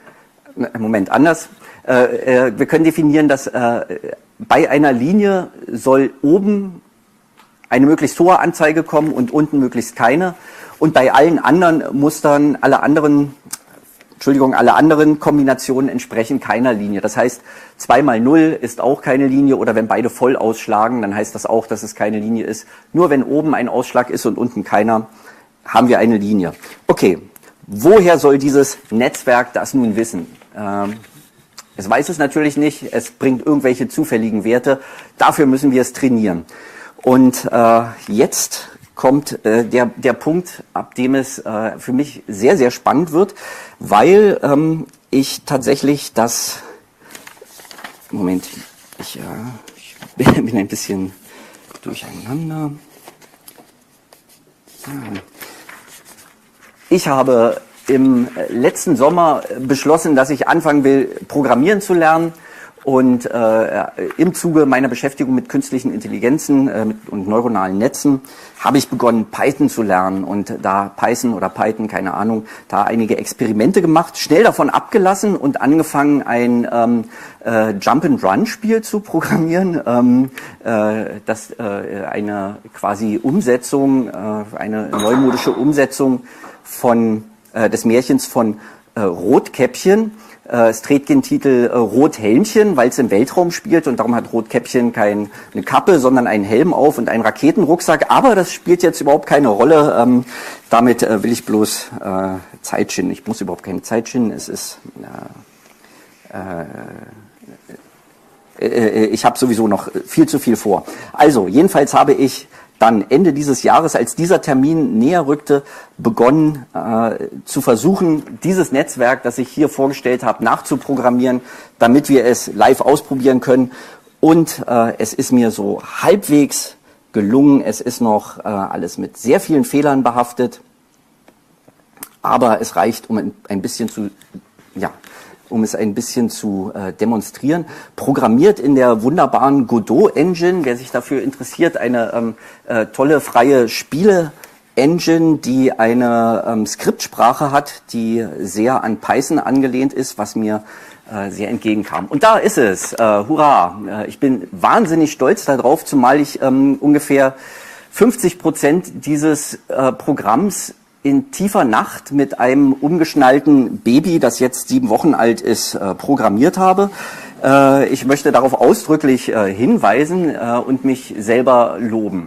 wir können definieren, dass bei einer Linie soll oben eine möglichst hohe Anzeige kommen und unten möglichst keine. Und bei allen anderen Mustern, alle anderen Kombinationen entsprechen keiner Linie. Das heißt, 2 mal 0 ist auch keine Linie oder wenn beide voll ausschlagen, dann heißt das auch, dass es keine Linie ist. Nur wenn oben ein Ausschlag ist und unten keiner, haben wir eine Linie. Okay, woher soll dieses Netzwerk das nun wissen? Es weiß es natürlich nicht, es bringt irgendwelche zufälligen Werte. Dafür müssen wir es trainieren. Und jetzt kommt der Punkt, ab dem es für mich sehr, sehr spannend wird, weil ich tatsächlich das... Moment, ich bin ein bisschen durcheinander. Ich habe im letzten Sommer beschlossen, dass ich anfangen will, Programmieren zu lernen. Und im Zuge meiner Beschäftigung mit künstlichen Intelligenzen und neuronalen Netzen habe ich begonnen, Python zu lernen. Und da Python oder Python, keine Ahnung, da einige Experimente gemacht, schnell davon abgelassen und angefangen, ein Jump-and-Run-Spiel zu programmieren, das eine quasi Umsetzung, eine neumodische Umsetzung des Märchens von Rotkäppchen. Es trägt den Titel Rothelmchen, weil es im Weltraum spielt und darum hat Rotkäppchen keine Kappe, sondern einen Helm auf und einen Raketenrucksack. Aber das spielt jetzt überhaupt keine Rolle. Damit will ich bloß Zeit schinden. Ich muss überhaupt keine Zeit schinden. Es ist ich habe sowieso noch viel zu viel vor. Also, jedenfalls habe ich dann Ende dieses Jahres, als dieser Termin näher rückte, begonnen zu versuchen, dieses Netzwerk, das ich hier vorgestellt habe, nachzuprogrammieren, damit wir es live ausprobieren können. Und es ist mir so halbwegs gelungen. Es ist noch alles mit sehr vielen Fehlern behaftet. Aber es reicht, um es ein bisschen zu demonstrieren. Programmiert in der wunderbaren Godot Engine, wer sich dafür interessiert, eine tolle freie Spiele-Engine, die eine Skriptsprache hat, die sehr an Python angelehnt ist, was mir sehr entgegenkam. Und da ist es. Hurra! Ich bin wahnsinnig stolz darauf, zumal ich ungefähr 50% dieses Programms in tiefer Nacht mit einem umgeschnallten Baby, das jetzt 7 Wochen alt ist, programmiert habe. Ich möchte darauf ausdrücklich hinweisen und mich selber loben.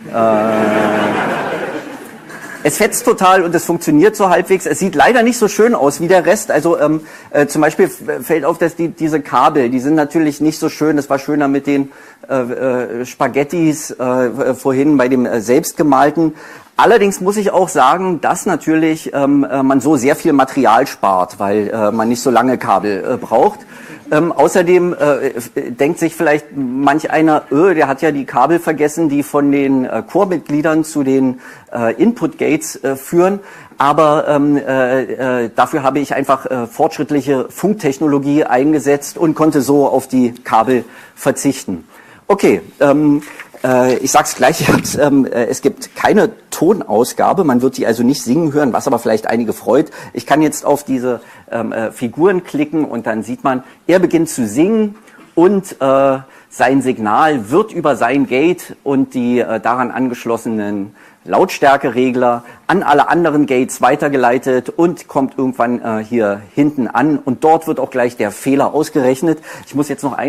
Es fetzt total und es funktioniert so halbwegs. Es sieht leider nicht so schön aus wie der Rest. Also zum Beispiel fällt auf, dass diese Kabel, die sind natürlich nicht so schön. Es war schöner mit den Spaghettis vorhin bei dem selbstgemalten. Allerdings muss ich auch sagen, dass natürlich man so sehr viel Material spart, weil man nicht so lange Kabel braucht. Außerdem denkt sich vielleicht manch einer, der hat ja die Kabel vergessen, die von den Chormitgliedern zu den Input-Gates führen. Aber dafür habe ich einfach fortschrittliche Funktechnologie eingesetzt und konnte so auf die Kabel verzichten. Okay, ich sag's gleich, es gibt keine Tonausgabe, man wird die also nicht singen hören, was aber vielleicht einige freut. Ich kann jetzt auf diese Figuren klicken und dann sieht man, er beginnt zu singen und sein Signal wird über sein Gate und die daran angeschlossenen Lautstärkeregler an alle anderen Gates weitergeleitet und kommt irgendwann hier hinten an und dort wird auch gleich der Fehler ausgerechnet. Ich muss jetzt noch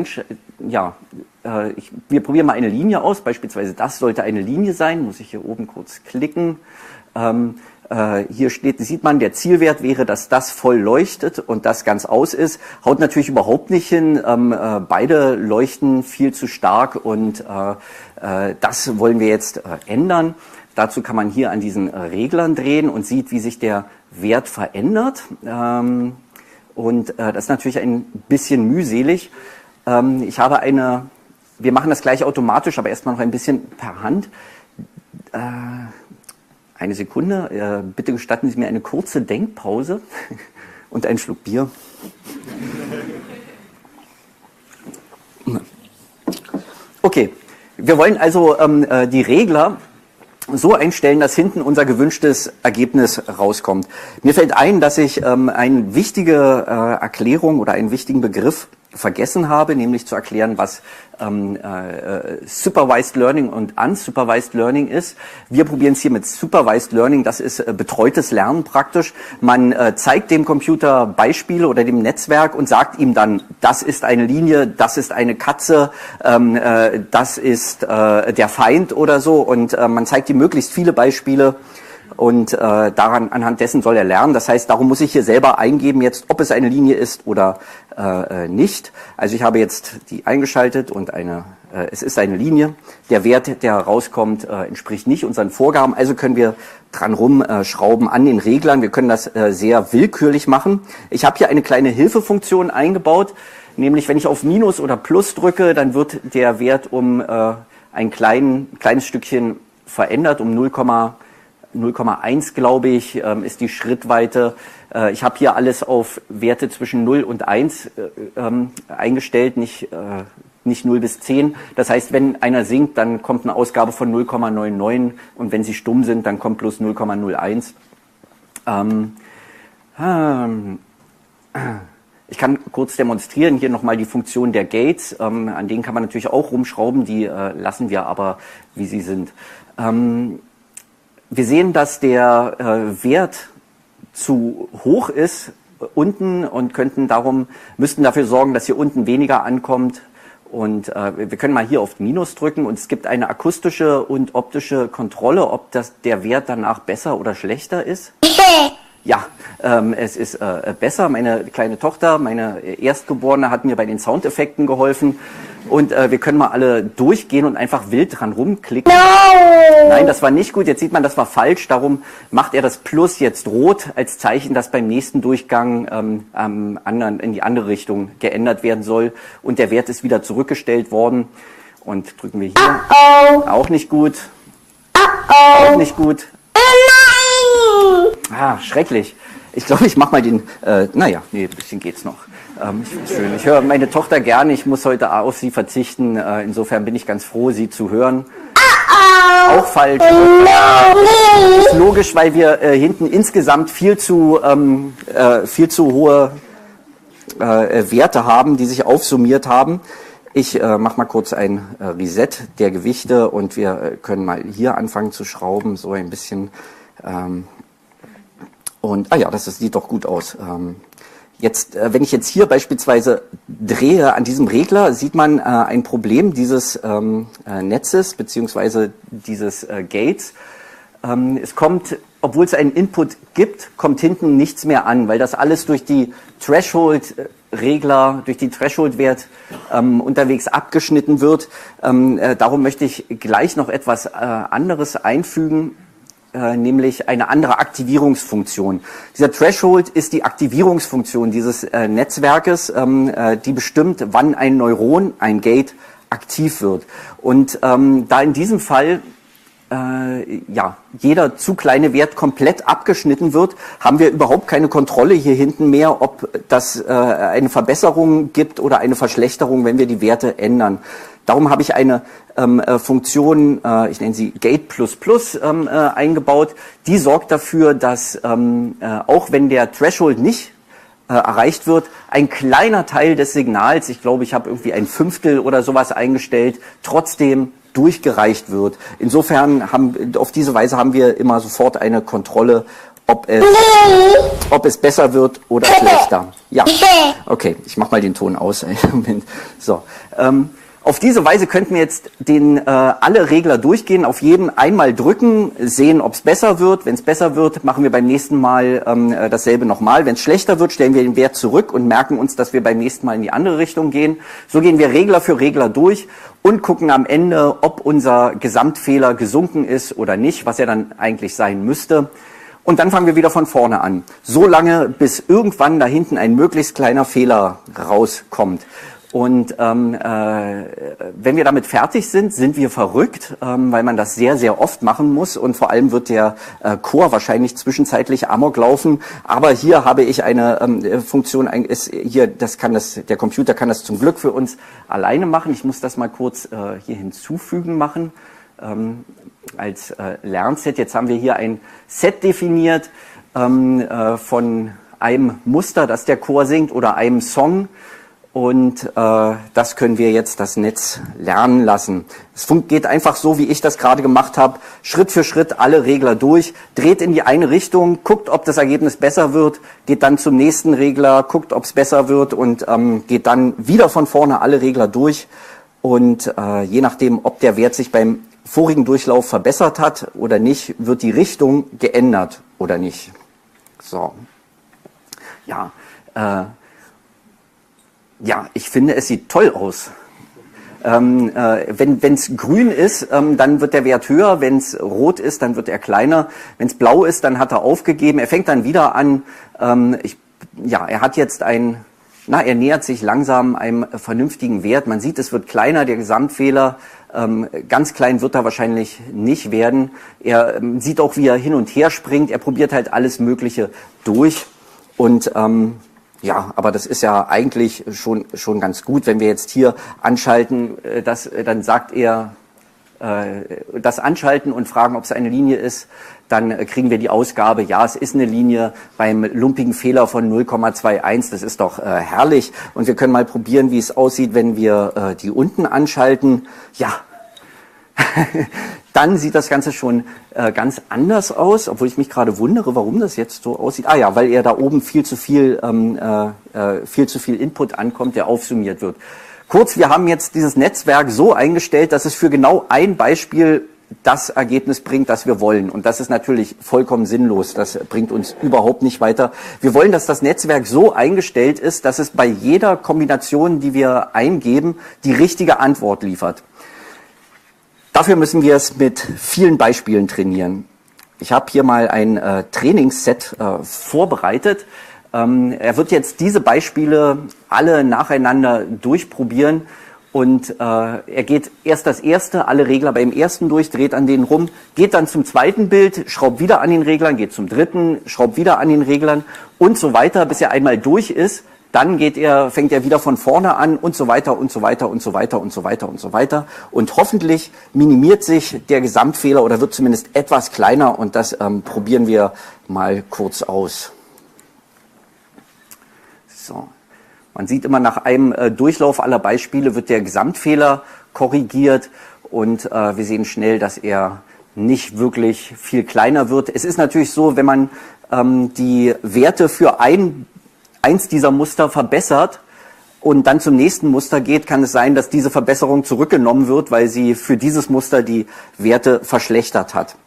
wir probieren mal eine Linie aus, beispielsweise das sollte eine Linie sein, muss ich hier oben kurz klicken. Hier sieht man, der Zielwert wäre, dass das voll leuchtet und das ganz aus ist. Haut natürlich überhaupt nicht hin, beide leuchten viel zu stark und das wollen wir jetzt ändern. Dazu kann man hier an diesen Reglern drehen und sieht, wie sich der Wert verändert. Und das ist natürlich ein bisschen mühselig. Wir machen das gleich automatisch, aber erstmal noch ein bisschen per Hand. Eine Sekunde, bitte gestatten Sie mir eine kurze Denkpause und einen Schluck Bier. Okay, wir wollen also die Regler so einstellen, dass hinten unser gewünschtes Ergebnis rauskommt. Mir fällt ein, dass ich eine wichtige Erklärung oder einen wichtigen Begriff vergessen habe, nämlich zu erklären, was Supervised Learning und Unsupervised Learning ist. Wir probieren es hier mit Supervised Learning, das ist betreutes Lernen praktisch. Man zeigt dem Computer Beispiele oder dem Netzwerk und sagt ihm dann, das ist eine Linie, das ist eine Katze, das ist der Feind oder so und man zeigt ihm möglichst viele Beispiele Und anhand dessen soll er lernen. Das heißt, darum muss ich hier selber eingeben jetzt, ob es eine Linie ist oder nicht. Also ich habe jetzt die eingeschaltet und es ist eine Linie. Der Wert, der rauskommt, entspricht nicht unseren Vorgaben. Also können wir dran rumschrauben an den Reglern. Wir können das sehr willkürlich machen. Ich habe hier eine kleine Hilfefunktion eingebaut. Nämlich, wenn ich auf Minus oder Plus drücke, dann wird der Wert um ein kleines Stückchen verändert, um 0,1, glaube ich, ist die Schrittweite. Ich habe hier alles auf Werte zwischen 0 und 1 eingestellt, nicht 0 bis 10. Das heißt, wenn einer singt, dann kommt eine Ausgabe von 0,99 und wenn sie stumm sind, dann kommt bloß 0,01. Ich kann kurz demonstrieren, hier nochmal die Funktion der Gates. An denen kann man natürlich auch rumschrauben, die lassen wir aber, wie sie sind. Wir sehen, dass der Wert zu hoch ist unten und müssten dafür sorgen, dass hier unten weniger ankommt. Und wir können mal hier auf Minus drücken und es gibt eine akustische und optische Kontrolle, ob der Wert danach besser oder schlechter ist. Ja, es ist besser. Meine kleine Tochter, meine Erstgeborene, hat mir bei den Soundeffekten geholfen. Und wir können mal alle durchgehen und einfach wild dran rumklicken. No! Nein, das war nicht gut. Jetzt sieht man, das war falsch. Darum macht er das Plus jetzt rot als Zeichen, dass beim nächsten Durchgang in die andere Richtung geändert werden soll. Und der Wert ist wieder zurückgestellt worden. Und drücken wir hier. Auch nicht gut. Auch nicht gut. Schrecklich. Ich glaube, ich mache mal den, ein bisschen geht's noch. Ich find's schön. Ich höre meine Tochter gerne, ich muss heute auf sie verzichten. Insofern bin ich ganz froh, sie zu hören. Auch falsch. Ist logisch, weil wir hinten insgesamt viel zu hohe Werte haben, die sich aufsummiert haben. Ich mache mal kurz ein Reset der Gewichte und wir können mal hier anfangen zu schrauben, so ein bisschen. Das sieht doch gut aus. Jetzt, wenn ich jetzt hier beispielsweise drehe an diesem Regler, sieht man ein Problem dieses Netzes beziehungsweise dieses Gates. Es kommt, obwohl es einen Input gibt, kommt hinten nichts mehr an, weil das alles durch die Threshold-Regler, durch den Threshold-Wert unterwegs abgeschnitten wird. Darum möchte ich gleich noch etwas anderes einfügen. Nämlich eine andere Aktivierungsfunktion. Dieser Threshold ist die Aktivierungsfunktion dieses Netzwerkes, die bestimmt, wann ein Neuron, ein Gate, aktiv wird. Und da in diesem Fall jeder zu kleine Wert komplett abgeschnitten wird, haben wir überhaupt keine Kontrolle hier hinten mehr, ob das eine Verbesserung gibt oder eine Verschlechterung, wenn wir die Werte ändern. Darum habe ich eine Funktion, ich nenne sie Gate++, eingebaut. Die sorgt dafür, dass auch wenn der Threshold nicht erreicht wird, ein kleiner Teil des Signals, ich glaube, ich habe irgendwie 1/5 oder sowas eingestellt, trotzdem durchgereicht wird. Insofern auf diese Weise haben wir immer sofort eine Kontrolle, ob es besser wird oder schlechter. Ja, okay, ich mache mal den Ton aus. So. Auf diese Weise könnten wir jetzt alle Regler durchgehen, auf jeden einmal drücken, sehen, ob es besser wird. Wenn es besser wird, machen wir beim nächsten Mal dasselbe nochmal. Wenn es schlechter wird, stellen wir den Wert zurück und merken uns, dass wir beim nächsten Mal in die andere Richtung gehen. So gehen wir Regler für Regler durch und gucken am Ende, ob unser Gesamtfehler gesunken ist oder nicht, was er dann eigentlich sein müsste. Und dann fangen wir wieder von vorne an. So lange, bis irgendwann da hinten ein möglichst kleiner Fehler rauskommt. Und wenn wir damit fertig sind, sind wir verrückt, weil man das sehr, sehr oft machen muss. Und vor allem wird der Chor wahrscheinlich zwischenzeitlich Amok laufen. Aber hier habe ich eine Funktion, der Computer kann das zum Glück für uns alleine machen. Ich muss das mal kurz hier hinzufügen machen als Lernset. Jetzt haben wir hier ein Set definiert von einem Muster, das der Chor singt, oder einem Song. Und das können wir jetzt das Netz lernen lassen. Es geht einfach so, wie ich das gerade gemacht habe. Schritt für Schritt alle Regler durch, dreht in die eine Richtung, guckt, ob das Ergebnis besser wird, geht dann zum nächsten Regler, guckt, ob es besser wird und geht dann wieder von vorne alle Regler durch. Und je nachdem, ob der Wert sich beim vorigen Durchlauf verbessert hat oder nicht, wird die Richtung geändert oder nicht. So. Ja, ja, ich finde, es sieht toll aus. Wenn es grün ist, dann wird der Wert höher. Wenn es rot ist, dann wird er kleiner. Wenn es blau ist, dann hat er aufgegeben. Er fängt dann wieder an. Er hat jetzt er nähert sich langsam einem vernünftigen Wert. Man sieht, es wird kleiner, der Gesamtfehler. Ganz klein wird er wahrscheinlich nicht werden. Er sieht auch, wie er hin und her springt. Er probiert halt alles Mögliche durch. Und ja, aber das ist ja eigentlich schon ganz gut. Wenn wir jetzt hier anschalten, dann sagt er, das anschalten und fragen, ob es eine Linie ist, dann kriegen wir die Ausgabe, ja, es ist eine Linie beim lumpigen Fehler von 0,21. Das ist doch herrlich. Und wir können mal probieren, wie es aussieht, wenn wir die unten anschalten. Ja, dann sieht das Ganze schon ganz anders aus, obwohl ich mich gerade wundere, warum das jetzt so aussieht. Ah ja, weil er da oben viel zu viel Input ankommt, der aufsummiert wird. Kurz, wir haben jetzt dieses Netzwerk so eingestellt, dass es für genau ein Beispiel das Ergebnis bringt, das wir wollen. Und das ist natürlich vollkommen sinnlos. Das bringt uns überhaupt nicht weiter. Wir wollen, dass das Netzwerk so eingestellt ist, dass es bei jeder Kombination, die wir eingeben, die richtige Antwort liefert. Dafür müssen wir es mit vielen Beispielen trainieren. Ich habe hier mal ein Trainingsset vorbereitet. Er wird jetzt diese Beispiele alle nacheinander durchprobieren und er geht erst das erste, alle Regler beim ersten durch, dreht an denen rum, geht dann zum zweiten Bild, schraubt wieder an den Reglern, geht zum dritten, schraubt wieder an den Reglern und so weiter, bis er einmal durch ist. Dann fängt er wieder von vorne an und so weiter und so weiter und so weiter und so weiter und so weiter. Und hoffentlich minimiert sich der Gesamtfehler oder wird zumindest etwas kleiner und das probieren wir mal kurz aus. So. Man sieht immer, nach einem Durchlauf aller Beispiele wird der Gesamtfehler korrigiert und wir sehen schnell, dass er nicht wirklich viel kleiner wird. Es ist natürlich so, wenn man die Werte für eins dieser Muster verbessert und dann zum nächsten Muster geht, kann es sein, dass diese Verbesserung zurückgenommen wird, weil sie für dieses Muster die Werte verschlechtert hat.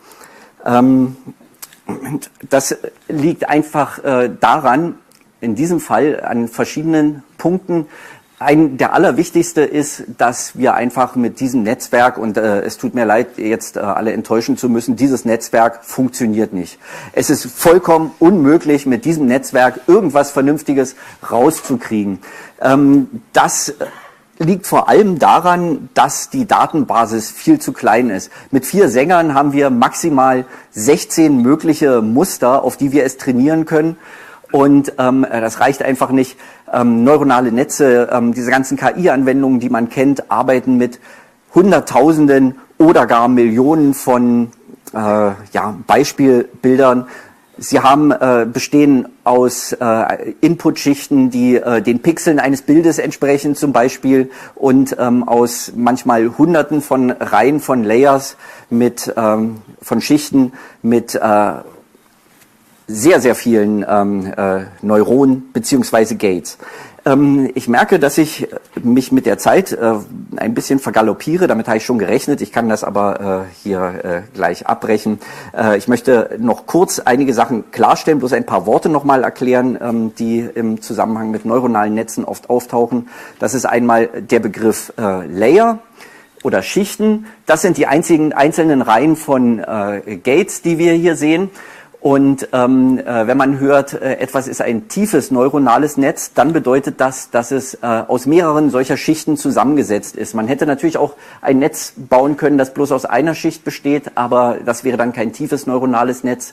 Das liegt einfach daran, in diesem Fall an verschiedenen Punkten. Der allerwichtigste ist, dass wir einfach mit diesem Netzwerk, und es tut mir leid, jetzt alle enttäuschen zu müssen, dieses Netzwerk funktioniert nicht. Es ist vollkommen unmöglich, mit diesem Netzwerk irgendwas Vernünftiges rauszukriegen. Das liegt vor allem daran, dass die Datenbasis viel zu klein ist. Mit 4 Sängern haben wir maximal 16 mögliche Muster, auf die wir es trainieren können. Und das reicht einfach nicht. Neuronale Netze, diese ganzen KI-Anwendungen, die man kennt, arbeiten mit Hunderttausenden oder gar Millionen von Beispielbildern. Sie bestehen aus Inputschichten, die den Pixeln eines Bildes entsprechen zum Beispiel und aus manchmal Hunderten von Reihen von Layers von Schichten mit sehr, sehr vielen Neuronen beziehungsweise Gates. Ich merke, dass ich mich mit der Zeit ein bisschen vergaloppiere. Damit habe ich schon gerechnet. Ich kann das aber hier gleich abbrechen. Ich möchte noch kurz einige Sachen klarstellen, bloß ein paar Worte nochmal erklären, die im Zusammenhang mit neuronalen Netzen oft auftauchen. Das ist einmal der Begriff Layer oder Schichten. Das sind die einzelnen Reihen von Gates, die wir hier sehen. Und wenn man hört, etwas ist ein tiefes neuronales Netz, dann bedeutet das, dass es aus mehreren solcher Schichten zusammengesetzt ist. Man hätte natürlich auch ein Netz bauen können, das bloß aus einer Schicht besteht, aber das wäre dann kein tiefes neuronales Netz.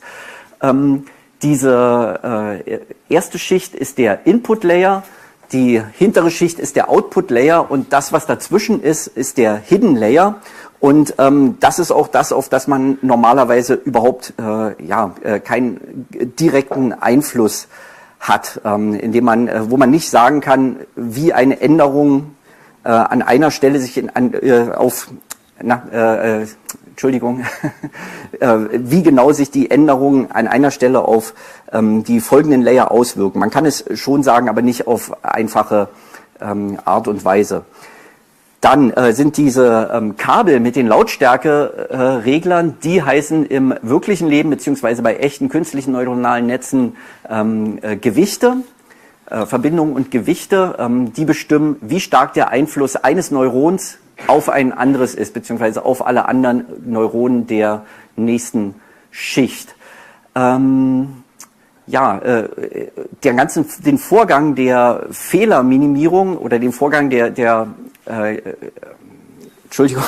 Diese erste Schicht ist der Input Layer, die hintere Schicht ist der Output Layer und das, was dazwischen ist der Hidden Layer. Und das ist auch das, auf das man normalerweise überhaupt keinen direkten Einfluss hat, wo man nicht sagen kann, wie eine Änderung an einer Stelle sich wie genau sich die Änderungen an einer Stelle auf die folgenden Layer auswirken. Man kann es schon sagen, aber nicht auf einfache Art und Weise. Dann sind diese Kabel mit den Lautstärke-Reglern, die heißen im wirklichen Leben beziehungsweise bei echten künstlichen neuronalen Netzen Gewichte, Verbindungen und Gewichte, die bestimmen, wie stark der Einfluss eines Neurons auf ein anderes ist, beziehungsweise auf alle anderen Neuronen der nächsten Schicht. Den Vorgang der Fehlerminimierung oder den Vorgang Entschuldigung,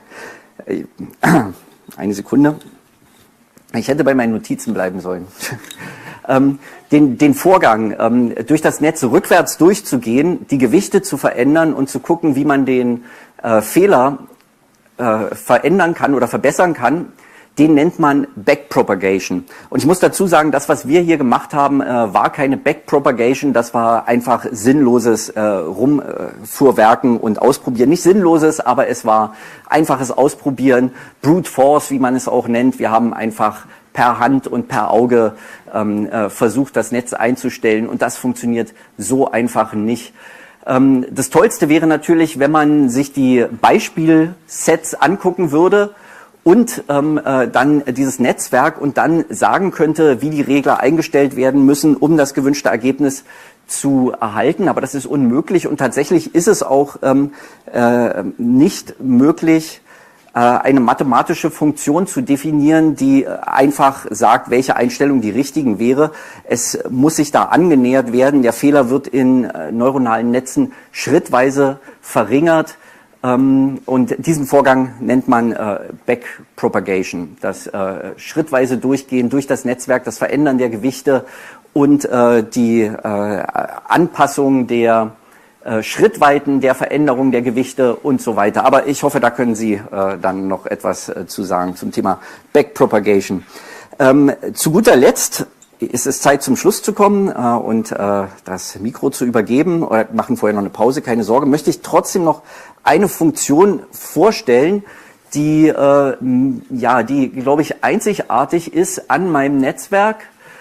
eine Sekunde. Ich hätte bei meinen Notizen bleiben sollen. Den Vorgang, durch das Netz rückwärts durchzugehen, die Gewichte zu verändern und zu gucken, wie man den Fehler verändern kann oder verbessern kann, den nennt man Backpropagation. Und ich muss dazu sagen, das, was wir hier gemacht haben, war keine Backpropagation, das war einfach sinnloses Rumfuhrwerken und Ausprobieren. Nicht sinnloses, aber es war einfaches Ausprobieren, Brute Force, wie man es auch nennt. Wir haben einfach per Hand und per Auge versucht, das Netz einzustellen und das funktioniert so einfach nicht. Das Tollste wäre natürlich, wenn man sich die Beispielsets angucken würde und dann dieses Netzwerk und dann sagen könnte, wie die Regler eingestellt werden müssen, um das gewünschte Ergebnis zu erhalten. Aber das ist unmöglich und tatsächlich ist es auch nicht möglich, eine mathematische Funktion zu definieren, die einfach sagt, welche Einstellung die richtigen wäre. Es muss sich da angenähert werden. Der Fehler wird in neuronalen Netzen schrittweise verringert. Und diesen Vorgang nennt man Backpropagation. Das schrittweise Durchgehen durch das Netzwerk, das Verändern der Gewichte und die Anpassung der Schrittweiten der Veränderung der Gewichte und so weiter. Aber ich hoffe, da können Sie dann noch etwas zu sagen zum Thema Backpropagation. Zu guter Letzt ist es Zeit, zum Schluss zu kommen und das Mikro zu übergeben. Oder machen vorher noch eine Pause, keine Sorge. Möchte ich trotzdem noch eine Funktion vorstellen, die, die, glaube ich, einzigartig ist an meinem Netzwerk,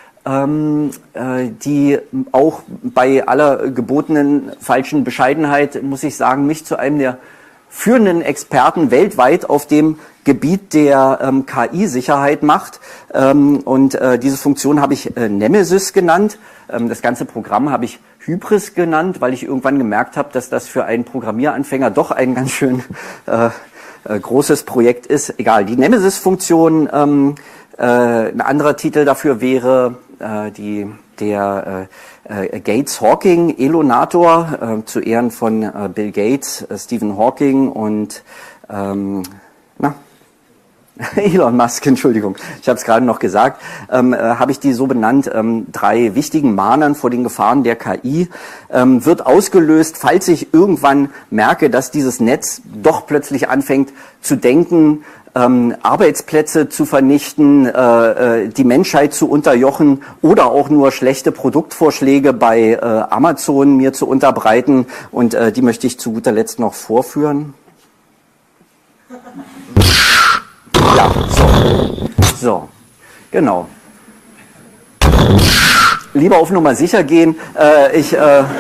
die auch bei aller gebotenen falschen Bescheidenheit, muss ich sagen, mich zu einem der führenden Experten weltweit auf dem Gebiet der KI-Sicherheit macht. Diese Funktion habe ich Nemesis genannt. Das ganze Programm habe ich Hybris genannt, weil ich irgendwann gemerkt habe, dass das für einen Programmieranfänger doch ein ganz schön großes Projekt ist. Egal, die Nemesis-Funktion, ein anderer Titel dafür wäre der Gates-Hawking-Elonator, zu Ehren von Bill Gates, Stephen Hawking und Elon Musk, Entschuldigung, ich habe es gerade noch gesagt, habe ich die so benannt, 3 wichtigen Mahnern vor den Gefahren der KI, wird ausgelöst, falls ich irgendwann merke, dass dieses Netz doch plötzlich anfängt zu denken, Arbeitsplätze zu vernichten, die Menschheit zu unterjochen oder auch nur schlechte Produktvorschläge bei Amazon mir zu unterbreiten. Und die möchte ich zu guter Letzt noch vorführen. Ja, so, genau. Lieber auf Nummer sicher gehen. Ich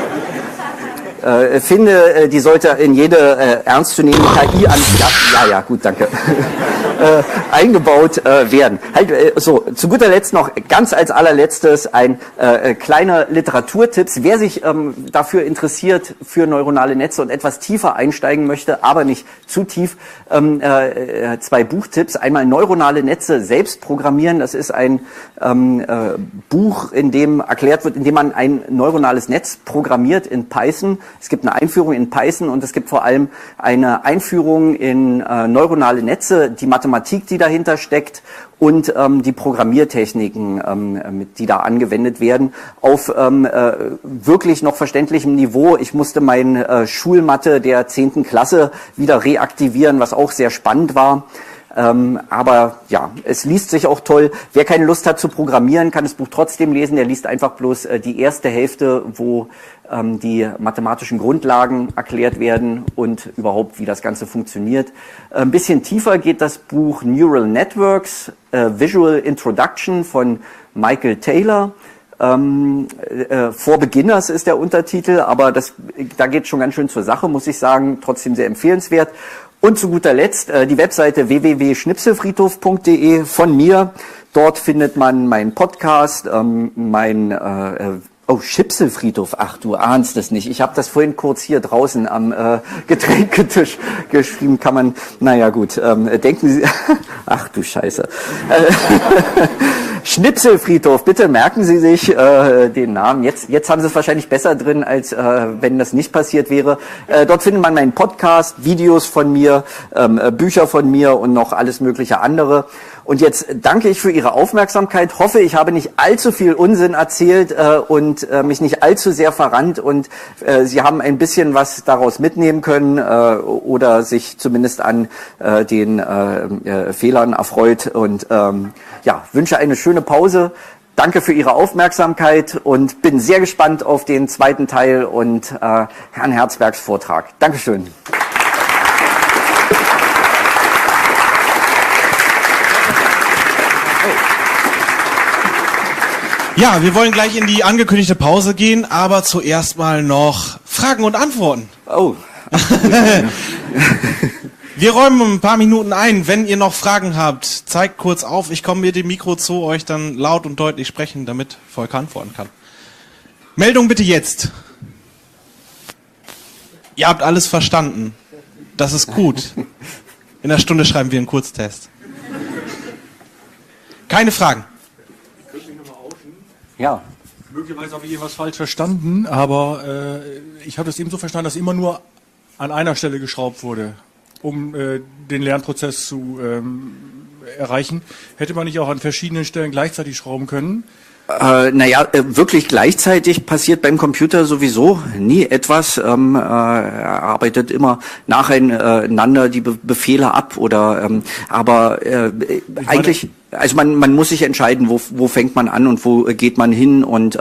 finde, die sollte in jede ernstzunehmende KI gut, danke. Eingebaut werden. Zu guter Letzt noch ganz als allerletztes ein kleiner Literaturtipps. Wer sich dafür interessiert, für neuronale Netze und etwas tiefer einsteigen möchte, aber nicht zu tief, 2 Buchtipps. Einmal Neuronale Netze selbst programmieren. Das ist ein Buch, in dem erklärt wird, indem man ein neuronales Netz programmiert in Python. Es gibt eine Einführung in Python und es gibt vor allem eine Einführung in neuronale Netze, die Mathematik, die dahinter steckt und die Programmiertechniken, die da angewendet werden, auf wirklich noch verständlichem Niveau. Ich musste meine Schulmathe der 10. Klasse wieder reaktivieren, was auch sehr spannend war. Aber ja, es liest sich auch toll. Wer keine Lust hat zu programmieren, kann das Buch trotzdem lesen. Der liest einfach bloß die erste Hälfte, wo die mathematischen Grundlagen erklärt werden und überhaupt, wie das Ganze funktioniert. Ein bisschen tiefer geht das Buch Neural Networks, Visual Introduction von Michael Taylor. For Beginners ist der Untertitel, aber da geht schon ganz schön zur Sache, muss ich sagen. Trotzdem sehr empfehlenswert. Und zu guter Letzt die Webseite www.schnipselfriedhof.de von mir. Dort findet man meinen Podcast, Schipselfriedhof. Ach, du ahnst es nicht. Ich habe das vorhin kurz hier draußen am Getränketisch geschrieben. Kann man, naja gut, denken Sie, ach du Scheiße. Schnipselfriedhof, bitte merken Sie sich den Namen. Jetzt haben Sie es wahrscheinlich besser drin, als wenn das nicht passiert wäre. Dort findet man meinen Podcast, Videos von mir, Bücher von mir und noch alles mögliche andere. Und jetzt danke ich für Ihre Aufmerksamkeit, hoffe, ich habe nicht allzu viel Unsinn erzählt und mich nicht allzu sehr verrannt und Sie haben ein bisschen was daraus mitnehmen können oder sich zumindest an den Fehlern erfreut und wünsche eine schöne Pause. Danke für Ihre Aufmerksamkeit und bin sehr gespannt auf den zweiten Teil und Herrn Herzbergs Vortrag. Dankeschön. Ja, wir wollen gleich in die angekündigte Pause gehen, aber zuerst mal noch Fragen und Antworten. Oh. Wir räumen ein paar Minuten ein. Wenn ihr noch Fragen habt, zeigt kurz auf. Ich komme mit dem Mikro zu euch, dann laut und deutlich sprechen, damit Volker antworten kann. Meldung bitte jetzt. Ihr habt alles verstanden. Das ist gut. In einer Stunde schreiben wir einen Kurztest. Keine Fragen. Ja. Möglicherweise habe ich irgendwas falsch verstanden, aber ich habe das eben so verstanden, dass immer nur an einer Stelle geschraubt wurde, um den Lernprozess zu erreichen. Hätte man nicht auch an verschiedenen Stellen gleichzeitig schrauben können? Wirklich gleichzeitig passiert beim Computer sowieso nie etwas. Er arbeitet immer nacheinander die Befehle ab oder eigentlich, also man muss sich entscheiden, wo fängt man an und wo geht man hin und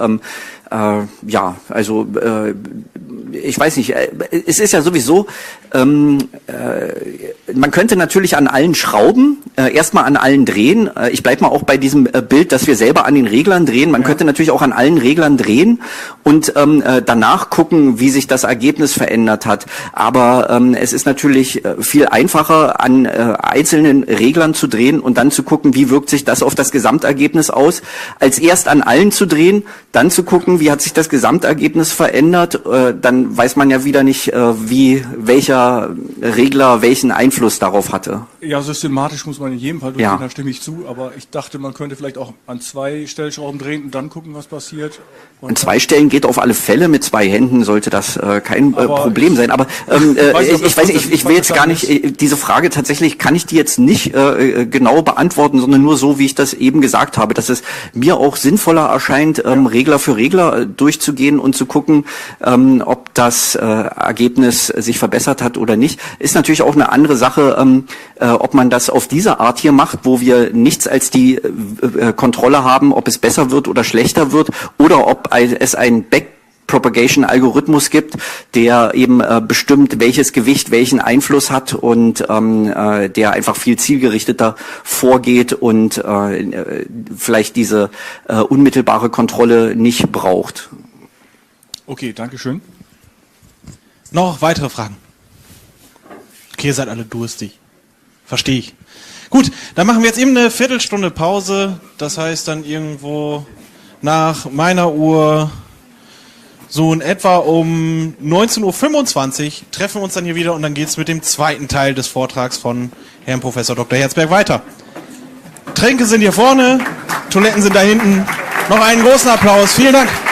ich weiß nicht, es ist ja sowieso, man könnte natürlich an allen schrauben, erstmal an allen drehen. Ich bleib mal auch bei diesem Bild, dass wir selber an den Reglern drehen. Man könnte natürlich auch an allen Reglern drehen und danach gucken, wie sich das Ergebnis verändert hat. Aber es ist natürlich viel einfacher, an einzelnen Reglern zu drehen und dann zu gucken, wie wirkt sich das auf das Gesamtergebnis aus, als erst an allen zu drehen, dann zu gucken, wie hat sich das Gesamtergebnis verändert. Dann weiß man ja wieder nicht, welcher Regler welchen Einfluss darauf hatte. Ja, systematisch muss man in jedem Fall durchgehen, da stimme ich zu. Aber ich dachte, man könnte vielleicht auch an 2 Stellschrauben drehen und dann gucken, was passiert. Und an 2 Stellen geht auf alle Fälle. Mit 2 Händen sollte das kein Problem sein. Aber ich will jetzt gar nicht, diese Frage tatsächlich kann ich die jetzt nicht genau beantworten, sondern nur so, wie ich das eben gesagt habe, dass es mir auch sinnvoller erscheint, Regler für Regler durchzugehen und zu gucken, ob das Ergebnis sich verbessert hat oder nicht. Ist natürlich auch eine andere Sache, ob man das auf diese Art hier macht, wo wir nichts als die Kontrolle haben, ob es besser wird oder schlechter wird, oder ob es ein Backpropagation-Algorithmus gibt, der eben bestimmt, welches Gewicht welchen Einfluss hat und der einfach viel zielgerichteter vorgeht und vielleicht diese unmittelbare Kontrolle nicht braucht. Okay, danke schön. Noch weitere Fragen? Okay, ihr seid alle durstig. Verstehe ich. Gut, dann machen wir jetzt eben eine Viertelstunde Pause. Das heißt dann irgendwo nach meiner Uhr so in etwa um 19.25 Uhr treffen wir uns dann hier wieder und dann geht es mit dem zweiten Teil des Vortrags von Herrn Professor Dr. Herzberg weiter. Tränke sind hier vorne, Toiletten sind da hinten. Noch einen großen Applaus. Vielen Dank.